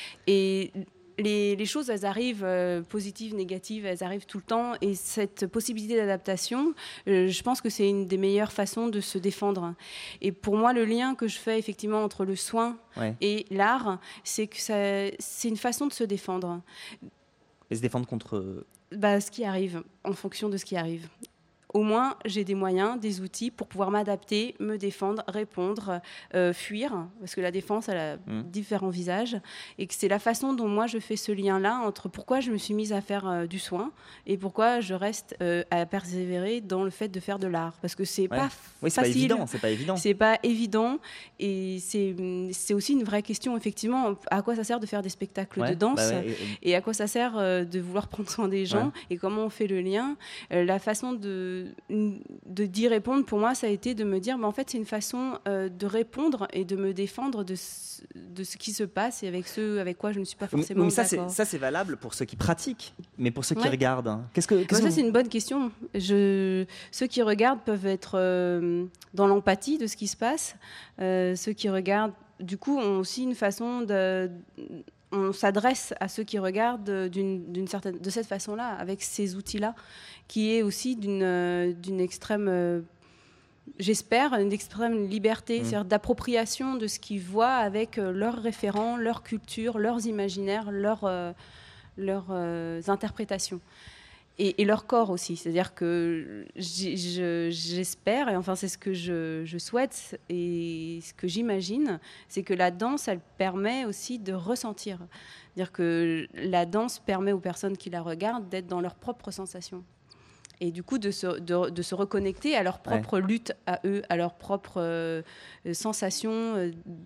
Et les, les choses, elles arrivent euh, positives, négatives, elles arrivent tout le temps. Et cette possibilité d'adaptation, euh, je pense que c'est une des meilleures façons de se défendre. Et pour moi, le lien que je fais effectivement entre le soin ouais. et l'art, c'est que ça, c'est une façon de se défendre. Et se défendre contre bah, ce qui arrive, en fonction de ce qui arrive. Au moins, j'ai des moyens, des outils pour pouvoir m'adapter, me défendre, répondre, euh, fuir, parce que la défense, elle a mmh. différents visages, et que c'est la façon dont moi je fais ce lien-là entre pourquoi je me suis mise à faire euh, du soin et pourquoi je reste euh, à persévérer dans le fait de faire de l'art, parce que c'est ouais. pas oui, c'est facile, pas évident, c'est pas évident, c'est pas évident, et c'est c'est aussi une vraie question effectivement. À quoi ça sert de faire des spectacles ouais. de danse, bah ouais. et à quoi ça sert euh, de vouloir prendre soin des gens, ouais. et comment on fait le lien, euh, la façon de de d'y répondre, pour moi, ça a été de me dire, mais en fait, c'est une façon euh, de répondre et de me défendre de ce, de ce qui se passe et avec ceux avec quoi je ne suis pas forcément mais ça, d'accord. C'est, ça, c'est valable pour ceux qui pratiquent, mais pour ceux qui ouais. regardent, qu'est-ce que... Qu'est-ce bah, ça, vous... c'est une bonne question. Je... Ceux qui regardent peuvent être euh, dans l'empathie de ce qui se passe. Euh, ceux qui regardent, du coup, ont aussi une façon de... On s'adresse à ceux qui regardent d'une, d'une certaine, de cette façon-là, avec ces outils-là, qui est aussi d'une, d'une extrême, euh, j'espère, une extrême liberté, mmh. c'est-à-dire d'appropriation de ce qu'ils voient avec euh, leurs référents, leur culture, leurs imaginaires, leurs, euh, leurs euh, interprétations. Et, et leur corps aussi, c'est-à-dire que je, j'espère, et enfin c'est ce que je, je souhaite et ce que j'imagine, c'est que la danse, elle permet aussi de ressentir. C'est-à-dire que la danse permet aux personnes qui la regardent d'être dans leurs propres sensations. Et du coup, de se, de, de se reconnecter à leur propre ouais. lutte, à eux, à leurs propres euh, sensations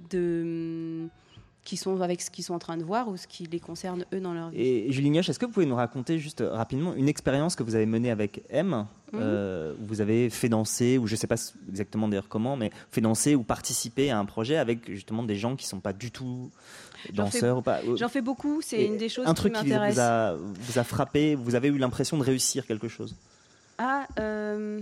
de... qui sont avec ce qu'ils sont en train de voir ou ce qui les concerne eux dans leur vie. Et Julie Nioche, est-ce que vous pouvez nous raconter juste rapidement une expérience que vous avez menée avec M, mmh. euh, où vous avez fait danser, ou je ne sais pas exactement d'ailleurs comment, mais fait danser ou participer à un projet avec justement des gens qui ne sont pas du tout danseurs j'en fais, ou pas. J'en fais beaucoup, c'est Et une des choses un truc qui m'intéresse. Qui vous a, vous a frappé, vous avez eu l'impression de réussir quelque chose? Ah, euh...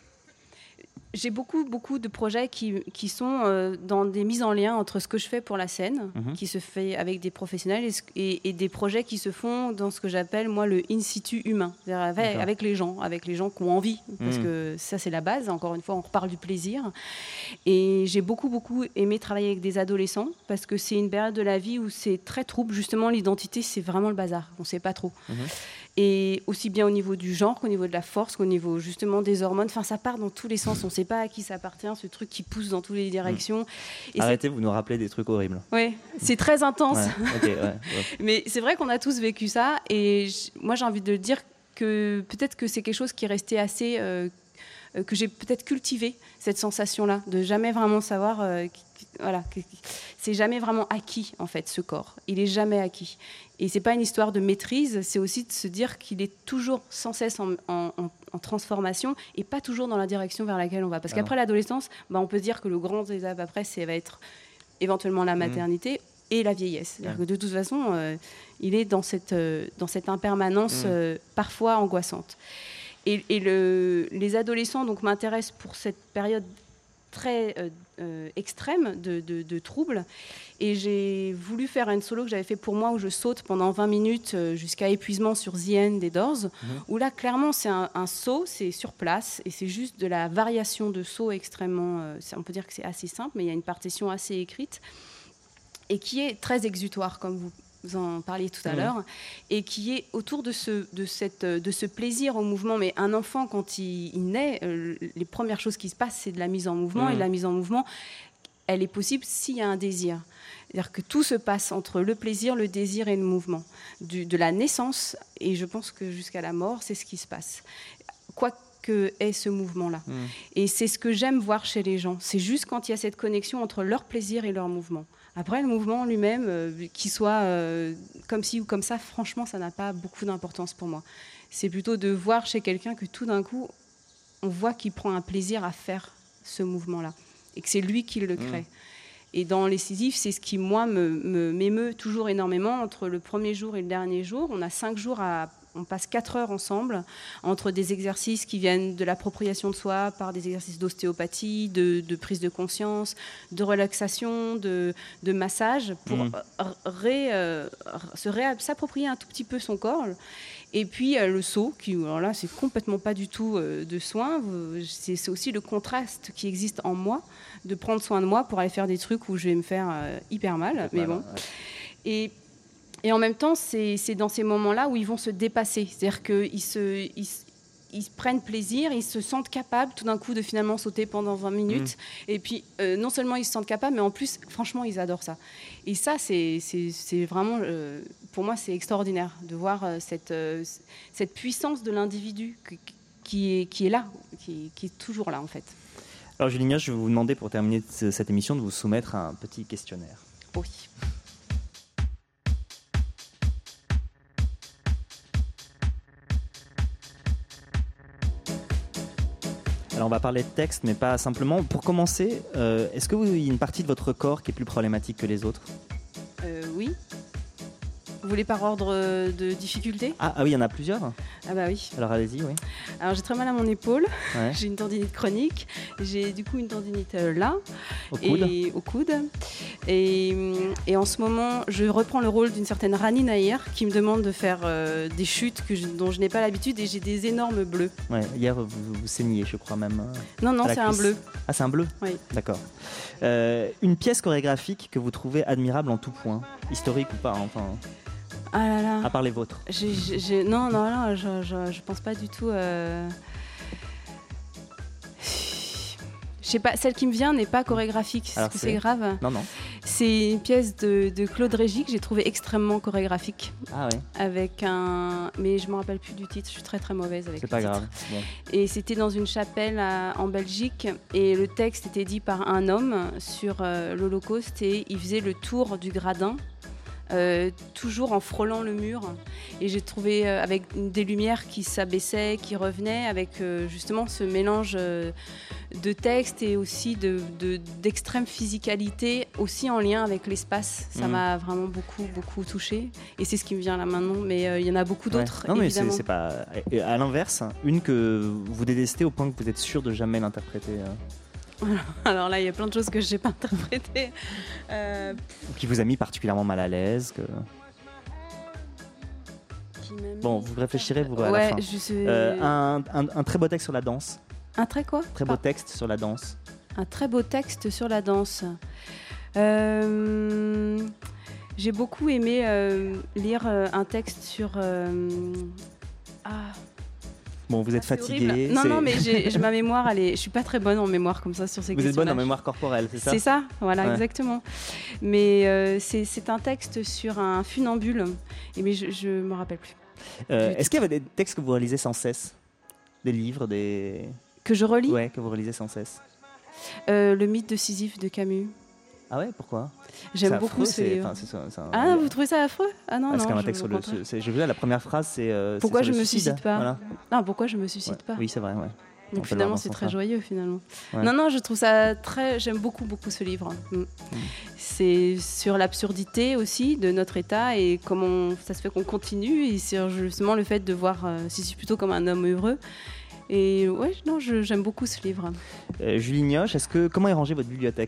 J'ai beaucoup, beaucoup de projets qui, qui sont euh, dans des mises en lien entre ce que je fais pour la scène, mmh. qui se fait avec des professionnels, et, et, et des projets qui se font dans ce que j'appelle, moi, le in situ humain, c'est-à-dire avec, avec les gens, avec les gens qui ont envie, parce mmh. que ça, c'est la base. Encore une fois, on reparle du plaisir. Et j'ai beaucoup, beaucoup aimé travailler avec des adolescents, parce que c'est une période de la vie où c'est très trouble. Justement, l'identité, c'est vraiment le bazar. On ne sait pas trop. Mmh. Et aussi bien au niveau du genre qu'au niveau de la force, qu'au niveau justement des hormones. Enfin, ça part dans tous les sens. On ne sait pas à qui ça appartient, ce truc qui pousse dans toutes les directions. Et arrêtez, vous nous rappelez des trucs horribles. Oui, c'est très intense. Ouais, okay, ouais, ouais. Mais c'est vrai qu'on a tous vécu ça. Et j- moi, j'ai envie de dire que peut-être que c'est quelque chose qui est resté assez... Euh, que j'ai peut-être cultivé, cette sensation-là, de jamais vraiment savoir... Euh, voilà, c'est jamais vraiment acquis, en fait, ce corps. Il est jamais acquis. Et c'est pas une histoire de maîtrise, c'est aussi de se dire qu'il est toujours sans cesse en, en, en transformation et pas toujours dans la direction vers laquelle on va. Parce qu'après l'adolescence, bah, on peut se dire que le grand étape après, ça va être éventuellement la maternité mmh. et la vieillesse. C'est-à-dire que de toute façon, euh, il est dans cette, euh, dans cette impermanence mmh. euh, parfois angoissante. Et, et le, les adolescents donc, m'intéressent pour cette période très euh, euh, extrême de, de, de troubles. Et j'ai voulu faire une solo que j'avais fait pour moi, où je saute pendant vingt minutes euh, jusqu'à épuisement sur The End des Doors, mmh. où là, clairement, c'est un, un saut, c'est sur place, et c'est juste de la variation de saut extrêmement... Euh, on peut dire que c'est assez simple, mais il y a une partition assez écrite, et qui est très exutoire, comme vous vous en parliez tout à mmh. l'heure, et qui est autour de ce, de, cette, de ce plaisir au mouvement. Mais un enfant, quand il, il naît, euh, les premières choses qui se passent, c'est de la mise en mouvement, mmh. et de la mise en mouvement elle est possible s'il y a un désir. C'est-à-dire que tout se passe entre le plaisir, le désir et le mouvement. Du, de la naissance, et je pense que jusqu'à la mort, c'est ce qui se passe. Quoi que est ce mouvement-là. Mmh. Et c'est ce que j'aime voir chez les gens. C'est juste quand il y a cette connexion entre leur plaisir et leur mouvement. Après, le mouvement lui-même, euh, qu'il soit euh, comme ci ou comme ça, franchement, ça n'a pas beaucoup d'importance pour moi. C'est plutôt de voir chez quelqu'un que tout d'un coup, on voit qu'il prend un plaisir à faire ce mouvement-là. Et que c'est lui qui le crée. Mmh. Et dans les Sisyphe, c'est ce qui, moi, me, me, m'émeut toujours énormément. Entre le premier jour et le dernier jour, on a cinq jours à... On passe quatre heures ensemble, entre des exercices qui viennent de l'appropriation de soi, par des exercices d'ostéopathie, de, de prise de conscience, de relaxation, de, de massage, pour mmh. ré, euh, se ré, s'approprier un tout petit peu son corps. Et puis euh, le saut, qui, alors là, c'est complètement pas du tout euh, de soin. C'est, c'est aussi le contraste qui existe en moi, de prendre soin de moi pour aller faire des trucs où je vais me faire euh, hyper mal. Mais bon. Ouais. Et Et en même temps, c'est, c'est dans ces moments-là où ils vont se dépasser. C'est-à-dire qu'ils se, ils, ils prennent plaisir, ils se sentent capables tout d'un coup de finalement sauter pendant vingt minutes. Mmh. Et puis, euh, non seulement ils se sentent capables, mais en plus, franchement, ils adorent ça. Et ça, c'est, c'est, c'est vraiment, euh, pour moi, c'est extraordinaire de voir euh, cette, euh, cette puissance de l'individu qui, qui, est, qui est là, qui, qui est toujours là, en fait. Alors, Julie Mioche, je vais vous demander, pour terminer cette émission, de vous soumettre à un petit questionnaire. Oui. Alors on va parler de texte, mais pas simplement. Pour commencer, euh, est-ce qu'il y a une partie de votre corps qui est plus problématique que les autres ? euh, Oui. Vous voulez par ordre de difficulté ? ah, ah oui, il y en a plusieurs ? Ah bah oui. Alors allez-y, oui. Alors j'ai très mal à mon épaule, ouais. J'ai une tendinite chronique, j'ai du coup une tendinite euh, là, au coude. Et, au coude. Et, et en ce moment, je reprends le rôle d'une certaine Rani Nayar qui me demande de faire euh, des chutes que je, dont je n'ai pas l'habitude et j'ai des énormes bleus. Ouais, hier vous, vous saigniez, je crois même. Non, non, c'est un bleu. Ah, c'est un bleu ? Oui. D'accord. Euh, une pièce chorégraphique que vous trouvez admirable en tout point, historique ou pas, enfin... Ah là là. À part les vôtres. J'ai, j'ai, non, non, non, je, je, je pense pas du tout. Euh... Je sais pas, celle qui me vient n'est pas chorégraphique. Est-ce que c'est... c'est grave ? Non, non. C'est une pièce de, de Claude Régis que j'ai trouvée extrêmement chorégraphique. Ah ouais. Avec un, mais je me rappelle plus du titre. Je suis très très mauvaise avec. C'est le pas titre. grave. Bon. Et c'était dans une chapelle à, en Belgique et le texte était dit par un homme sur euh, l'Holocauste et il faisait le tour du gradin. Euh, toujours en frôlant le mur et j'ai trouvé euh, avec des lumières qui s'abaissaient, qui revenaient avec euh, justement ce mélange euh, de texte et aussi de, de, d'extrême physicalité aussi en lien avec l'espace. Ça mmh. m'a vraiment beaucoup beaucoup touchée et c'est ce qui me vient là maintenant, mais il euh, y en a beaucoup d'autres. Ouais. Non évidemment. Mais c'est, c'est pas à l'inverse, une que vous détestez au point que vous êtes sûr de jamais l'interpréter. euh... Alors là, il y a plein de choses que je n'ai pas interprétées. Euh... Qui vous a mis particulièrement mal à l'aise que... Bon, vous réfléchirez, vous verrez ouais, à la fin. Je sais... euh, un, un, un très beau texte sur la danse. Un très quoi ? Très beau texte sur la danse. Un très beau texte sur la danse. Euh... J'ai beaucoup aimé euh, lire euh, un texte sur... Euh... Ah... Bon, vous êtes ah, fatigué. Non, c'est... non, mais j'ai, j'ai ma mémoire, elle est, je suis pas très bonne en mémoire comme ça sur ces vous questions. Vous êtes bonne en mémoire corporelle, c'est ça ? C'est ça, voilà, ouais. exactement. Mais euh, c'est, c'est un texte sur un funambule, et mais je, je me rappelle plus. Euh, est-ce qu'il y avait des textes que vous relisez sans cesse ? Des livres, des... Que je relis ? Ouais, que vous relisez sans cesse. Euh, le mythe de Sisyphe de Camus. Ah ouais, pourquoi ? J'aime c'est beaucoup affreux, ce c'est, livre. c'est, c'est, c'est un... Ah, vous trouvez ça affreux ? Ah non, Parce non. Parce qu'un texte sur le, c'est, c'est, j'ai vu là, la première phrase, c'est. Euh, pourquoi c'est je me suicide, suicide pas voilà. Non, pourquoi je me suicide ouais. pas ? Oui, c'est vrai, ouais. Donc finalement, c'est très joyeux, finalement. Ouais. Non, non, je trouve ça très... J'aime beaucoup, beaucoup ce livre. Mm. Mm. C'est sur l'absurdité aussi de notre état et comment ça se fait qu'on continue et sur justement le fait de voir euh, Sisyphe plutôt comme un homme heureux. Et ouais, non, je, j'aime beaucoup ce livre. Euh, Julie Mioche, est-ce que, comment est rangée votre bibliothèque ?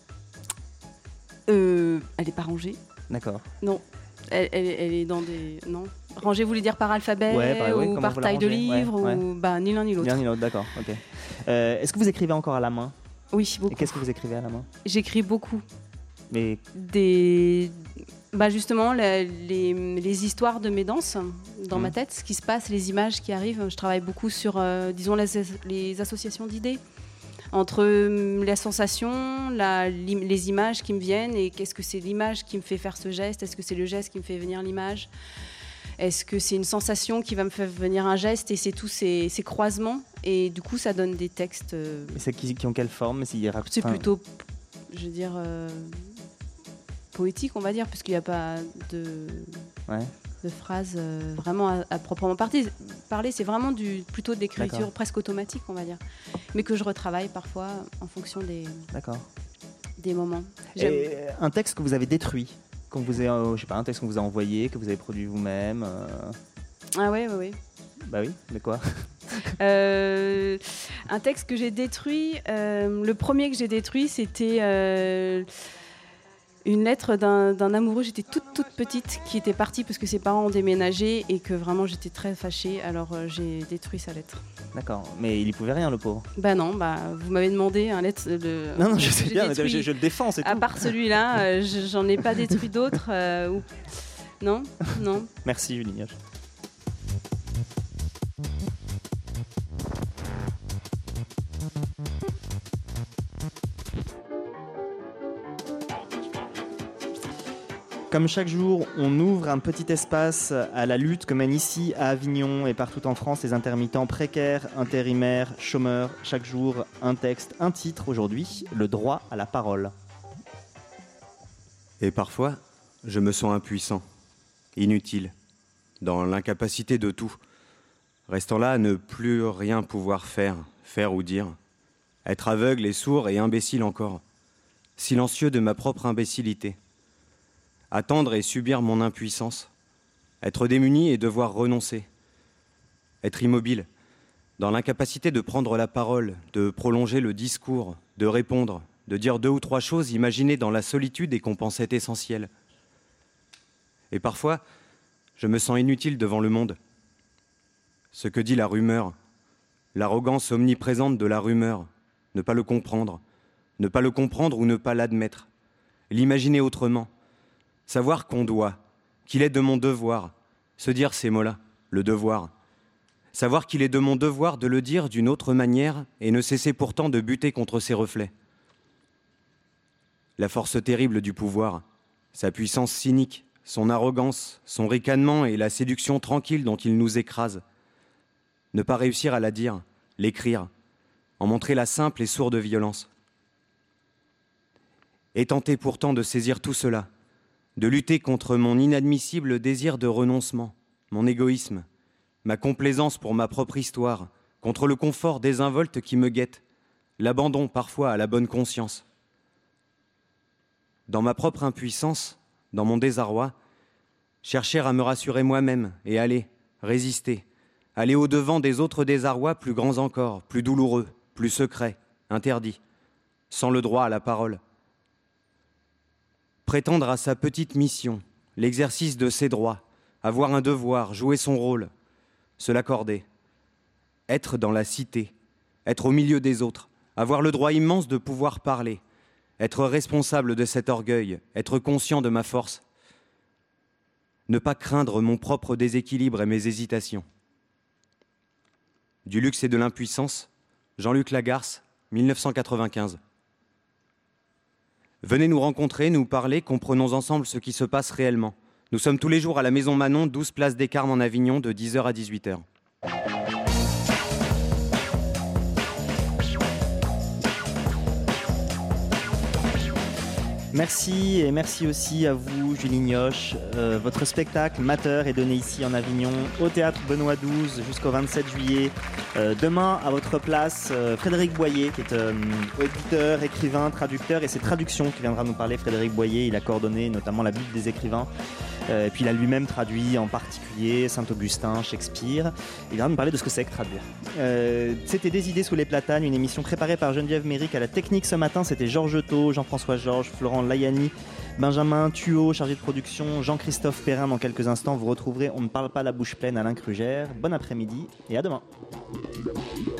euh, Elle n'est pas rangée. D'accord. Non, elle, elle, elle est dans des... Non. Rangée, vous voulez dire par alphabet ouais, bah, ouais, ou par taille de livre ouais, ou... Ouais. Bah, ni l'un ni l'autre. Ni l'un ni l'autre, d'accord. Okay. Euh, est-ce que vous écrivez encore à la main ? Oui, beaucoup. Et qu'est-ce que vous écrivez à la main ? J'écris beaucoup. Mais... Des... Bah justement, les, les, les histoires de mes danses dans mmh. ma tête, ce qui se passe, les images qui arrivent. Je travaille beaucoup sur, euh, disons, les, les associations d'idées. entre euh, la sensation, la, les images qui me viennent, et qu'est-ce que c'est l'image qui me fait faire ce geste, est-ce que c'est le geste qui me fait venir l'image, est-ce que c'est une sensation qui va me faire venir un geste, et c'est tous ces, ces croisements, et du coup ça donne des textes. Euh, et c'est qui, qui ont quelle forme? C'est enfin, plutôt, je veux dire, euh, poétique, on va dire, parce qu'il n'y a pas de... Ouais. de phrases euh, vraiment à, à proprement parler. parler c'est vraiment du, plutôt de l'écriture D'accord. presque automatique, on va dire, mais que je retravaille parfois en fonction des, D'accord. des moments. J'aime. Et un texte que vous avez détruit, qu'on vous a, euh, je sais pas, un texte qu'on vous a envoyé, que vous avez produit vous-même euh... Ah ouais, ouais, ouais. Bah oui, mais quoi euh, Un texte que j'ai détruit, euh, le premier que j'ai détruit, c'était... Euh, une lettre d'un, d'un amoureux, j'étais toute toute petite, qui était parti parce que ses parents ont déménagé et que vraiment j'étais très fâchée, alors euh, j'ai détruit sa lettre. D'accord, mais il y pouvait rien, le pauvre. Bah non, bah vous m'avez demandé un lettre de... Non, non, je sais bien, détruit, je, je le défends, c'est tout. À part celui-là, euh, je, j'en ai pas détruit d'autres. Euh, ou... Non, non. Merci Julie Nioche. Comme chaque jour, on ouvre un petit espace à la lutte que mènent ici, à Avignon et partout en France, les intermittents précaires, intérimaires, chômeurs. Chaque jour, un texte, un titre. Aujourd'hui, le droit à la parole. Et parfois, je me sens impuissant, inutile, dans l'incapacité de tout, restant là à ne plus rien pouvoir faire, faire ou dire, être aveugle et sourd et imbécile encore, silencieux de ma propre imbécilité. Attendre et subir mon impuissance, être démuni et devoir renoncer, être immobile, dans l'incapacité de prendre la parole, de prolonger le discours, de répondre, de dire deux ou trois choses imaginées dans la solitude et qu'on pensait essentielles. Et parfois, je me sens inutile devant le monde. Ce que dit la rumeur, l'arrogance omniprésente de la rumeur, ne pas le comprendre, ne pas le comprendre ou ne pas l'admettre, l'imaginer autrement, savoir qu'on doit, qu'il est de mon devoir, se dire ces mots-là, le devoir. Savoir qu'il est de mon devoir de le dire d'une autre manière et ne cesser pourtant de buter contre ses reflets. La force terrible du pouvoir, sa puissance cynique, son arrogance, son ricanement et la séduction tranquille dont il nous écrase. Ne pas réussir à la dire, l'écrire, en montrer la simple et sourde violence. Et tenter pourtant de saisir tout cela, de lutter contre mon inadmissible désir de renoncement, mon égoïsme, ma complaisance pour ma propre histoire, contre le confort désinvolte qui me guette, l'abandon parfois à la bonne conscience. Dans ma propre impuissance, dans mon désarroi, chercher à me rassurer moi-même et aller, résister, aller au-devant des autres désarrois plus grands encore, plus douloureux, plus secrets, interdits, sans le droit à la parole. Prétendre à sa petite mission, l'exercice de ses droits, avoir un devoir, jouer son rôle, se l'accorder. Être dans la cité, être au milieu des autres, avoir le droit immense de pouvoir parler, être responsable de cet orgueil, être conscient de ma force. Ne pas craindre mon propre déséquilibre et mes hésitations. Du luxe et de l'impuissance, Jean-Luc Lagarce, mille neuf cent quatre-vingt-quinze. Venez nous rencontrer, nous parler, comprenons ensemble ce qui se passe réellement. Nous sommes tous les jours à la Maison Manon, douze place des Carmes en Avignon, de dix heures à dix-huit heures. Merci et merci aussi à vous Julie Nioche. Euh, votre spectacle Mater est donné ici en Avignon au Théâtre Benoît douze jusqu'au vingt-sept juillet. Euh, demain à votre place euh, Frédéric Boyer qui est euh, auditeur, écrivain, traducteur, et c'est Traduction qui viendra nous parler. Frédéric Boyer, il a coordonné notamment la Bible des écrivains. Euh, et puis il a lui-même traduit en particulier Saint-Augustin, Shakespeare. Il viendra nous parler de ce que c'est que traduire. Euh, c'était Des idées sous les platanes, une émission préparée par Geneviève Méric. À la technique ce matin, c'était Georges Thau, Jean-François Georges, Florent Layani, Benjamin Thuot, chargé de production, Jean-Christophe Perrin. Dans quelques instants, vous retrouverez On ne parle pas la bouche pleine, Alain Krugère. Bon après-midi et à demain.